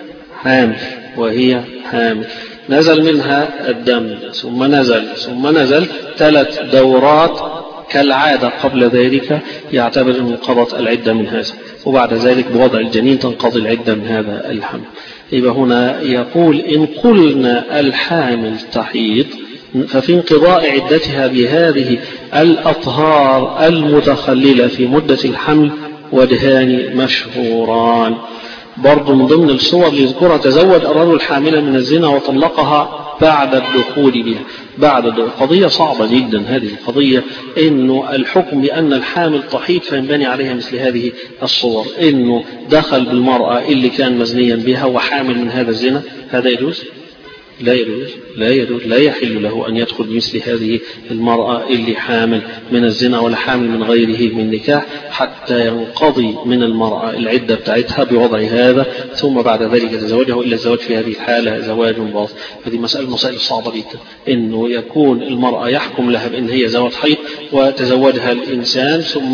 حامل، نزل منها الدم ثم نزل 3 دورات كالعادة قبل ذلك، يعتبر أن انقضت العدة من هذا، وبعد ذلك بوضع الجنين تنقضي العدة من هذا الحمل. يبقى هنا يقول: إن قلنا الحامل تحيض ففي انقضاء عدتها بهذه الأطهار المتخللة في مدة الحمل وجهان مشهوران. برضو من ضمن الصور اللي يذكرها: تزوج الرجل حاملا من الزنا وطلقها بعد الدخول بها. قضية صعبة جدا هذه القضية، إنه الحكم بأن الحامل تحيض فينبني عليها مثل هذه الصور، إنه دخل بالمرأة اللي كان مزنيا بها وحامل من هذا الزنا، هذا يجوز؟ لا يجوز، لا يحل له أن يدخل مثل هذه المرأة اللي حامل من الزنا ولا حامل من غيره من نكاح، حتى ينقضي من المرأة العدة بتاعتها بوضع هذا، ثم بعد ذلك تزوجه، إلا الزواج في هذه الحالة زواج باطل. هذه مسائل صعبة جدا، إنه يكون المرأة يحكم لها بأن هي زوج حيض وتزوجها الإنسان ثم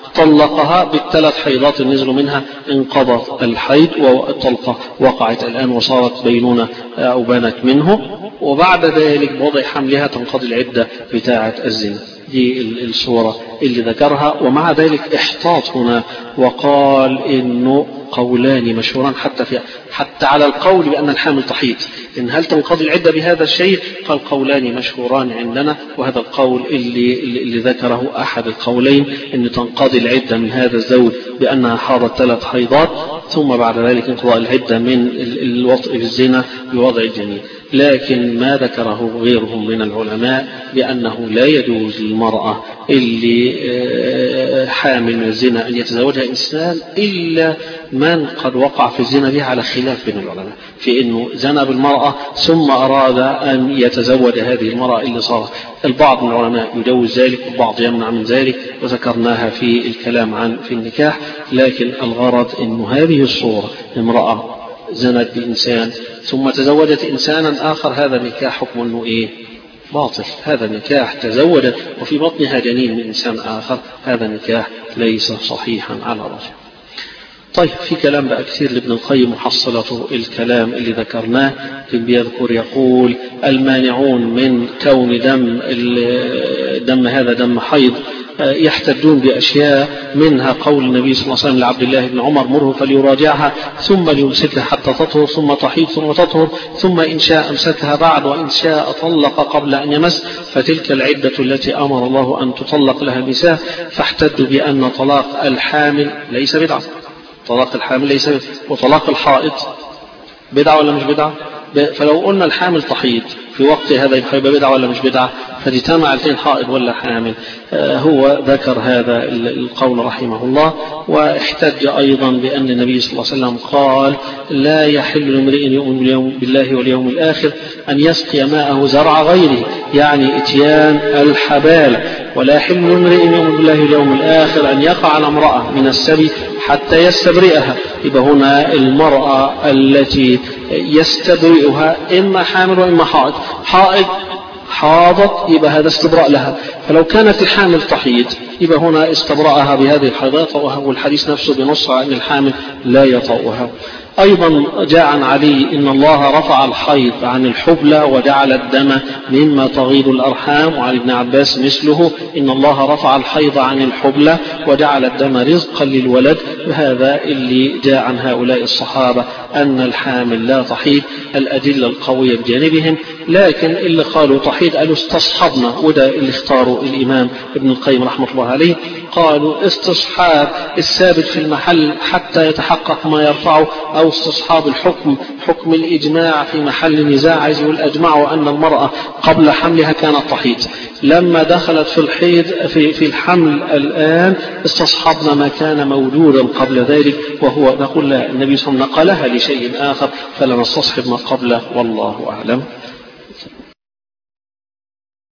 طلقها بالثلاث حيضات نزلوا منها انقضت الحيض والطلقة وقعت الآن وصارت بينونة أو بانت منه، وبعد ذلك بوضع حملها تنقضي العدة بتاعة الزنا. دي الصورة اللي ذكرها. ومع ذلك احتاط هنا وقال إنه قولان مشهوران حتى على القول بأن الحامل تحيض، إن هل تنقضي العدة بهذا الشيء؟ فالقولان مشهوران عندنا، وهذا القول اللي ذكره أحد القولين إن تنقضي العدة من هذا الزوج بأنها حاضت 3 حيضات، ثم بعد ذلك انقضاء العدة من الوطء بالزنا بوضع الجنين. لكن ما ذكره غيرهم من العلماء بأنه لا يجوز للمرأة اللي حامل من الزنا أن يتزوجها إنسان إلا من قد وقع في الزنا بها، على خلاف بين العلماء في أنه زنى بالمرأة ثم أراد أن يتزوج هذه المرأة اللي صار. البعض من العلماء يجوز ذلك والبعض يمنع من ذلك، وذكرناها في الكلام في النكاح. لكن الغرض أنه هذه الصورة امرأة زنت بإنسان ثم تزوجت إنسانا آخر، هذا نكاح حكم أنه باطل. هذا نكاح تزوجت وفي بطنها جنين من إنسان آخر، هذا نكاح ليس صحيحا على رجل. طيب، في كلام بقى كثير لابن القيم محصلته الكلام اللي ذكرناه. بيذكر يقول المانعون من كون دم هذا دم حيض يحتجون بأشياء، منها قول النبي صلى الله عليه وسلم لعبد الله بن عمر مره فليراجعها ثم ليمسكها حتى تطهر ثم تحيض ثم تطهر ثم إن شاء أمسكها بعد وإن شاء طلق قبل أن يمس، فتلك العدة التي أمر الله أن تطلق لها النساء. فاحتجوا بأن طلاق الحامل ليس بدعة، طلاق الحامل ليس بدعة، وطلاق الحائض بدعة ولا مش بدعة؟ فلو قلنا الحامل تحيض في وقت هذا يبقى بدعة ولا مش بدعة؟ فاجتمع الاثنين حائض ولا حامل. هو ذكر هذا القول رحمه الله، واحتج أيضا بأن النبي صلى الله عليه وسلم قال لا يحل لامرئ يؤمن بالله واليوم الآخر أن يسقي ماءه زرع غيره، يعني اتيان الحبال. ولا يحل لامرئ يؤمن بالله واليوم الآخر أن يقع على امرأة من السبي حتى يستبرئها. يبقى هنا المرأة التي يستبرئها إما حامل وإما حائض. حاضت يبقى هذا استبراء لها، فلو كانت الحامل تحيض يبقى هنا استبرأها بهذه الحيضات، والحديث نفسه بنص عن الحامل لا يطأها. أيضا جاء عن علي إن الله رفع الحيض عن الحبلى وجعل الدم مما تغيض الأرحام، وعن ابن عباس مثله إن الله رفع الحيض عن الحبلى وجعل الدم رزقا للولد. هذا اللي جاء عن هؤلاء الصحابة أن الحامل لا تحيض، الأدلة القوية بجانبهم. لكن اللي قالوا تحيض قالوا استصحبنا، وده اللي اختاروا الإمام ابن القيم رحمة الله عليه، قالوا استصحاب الثابت في المحل حتى يتحقق ما يرفعه، أو استصحاب الحكم حكم الإجماع في محل نزاع. عايز يقول أجمعوا أن المرأة قبل حملها كانت تحيض، لما دخلت في الحيض في الحمل الآن استصحبنا ما كان موجودا قبل ذلك، وهو نقول لا، النبي صلى الله عليه وسلم نقلها لشيء آخر فلا نستصحب ما قبله، والله أعلم.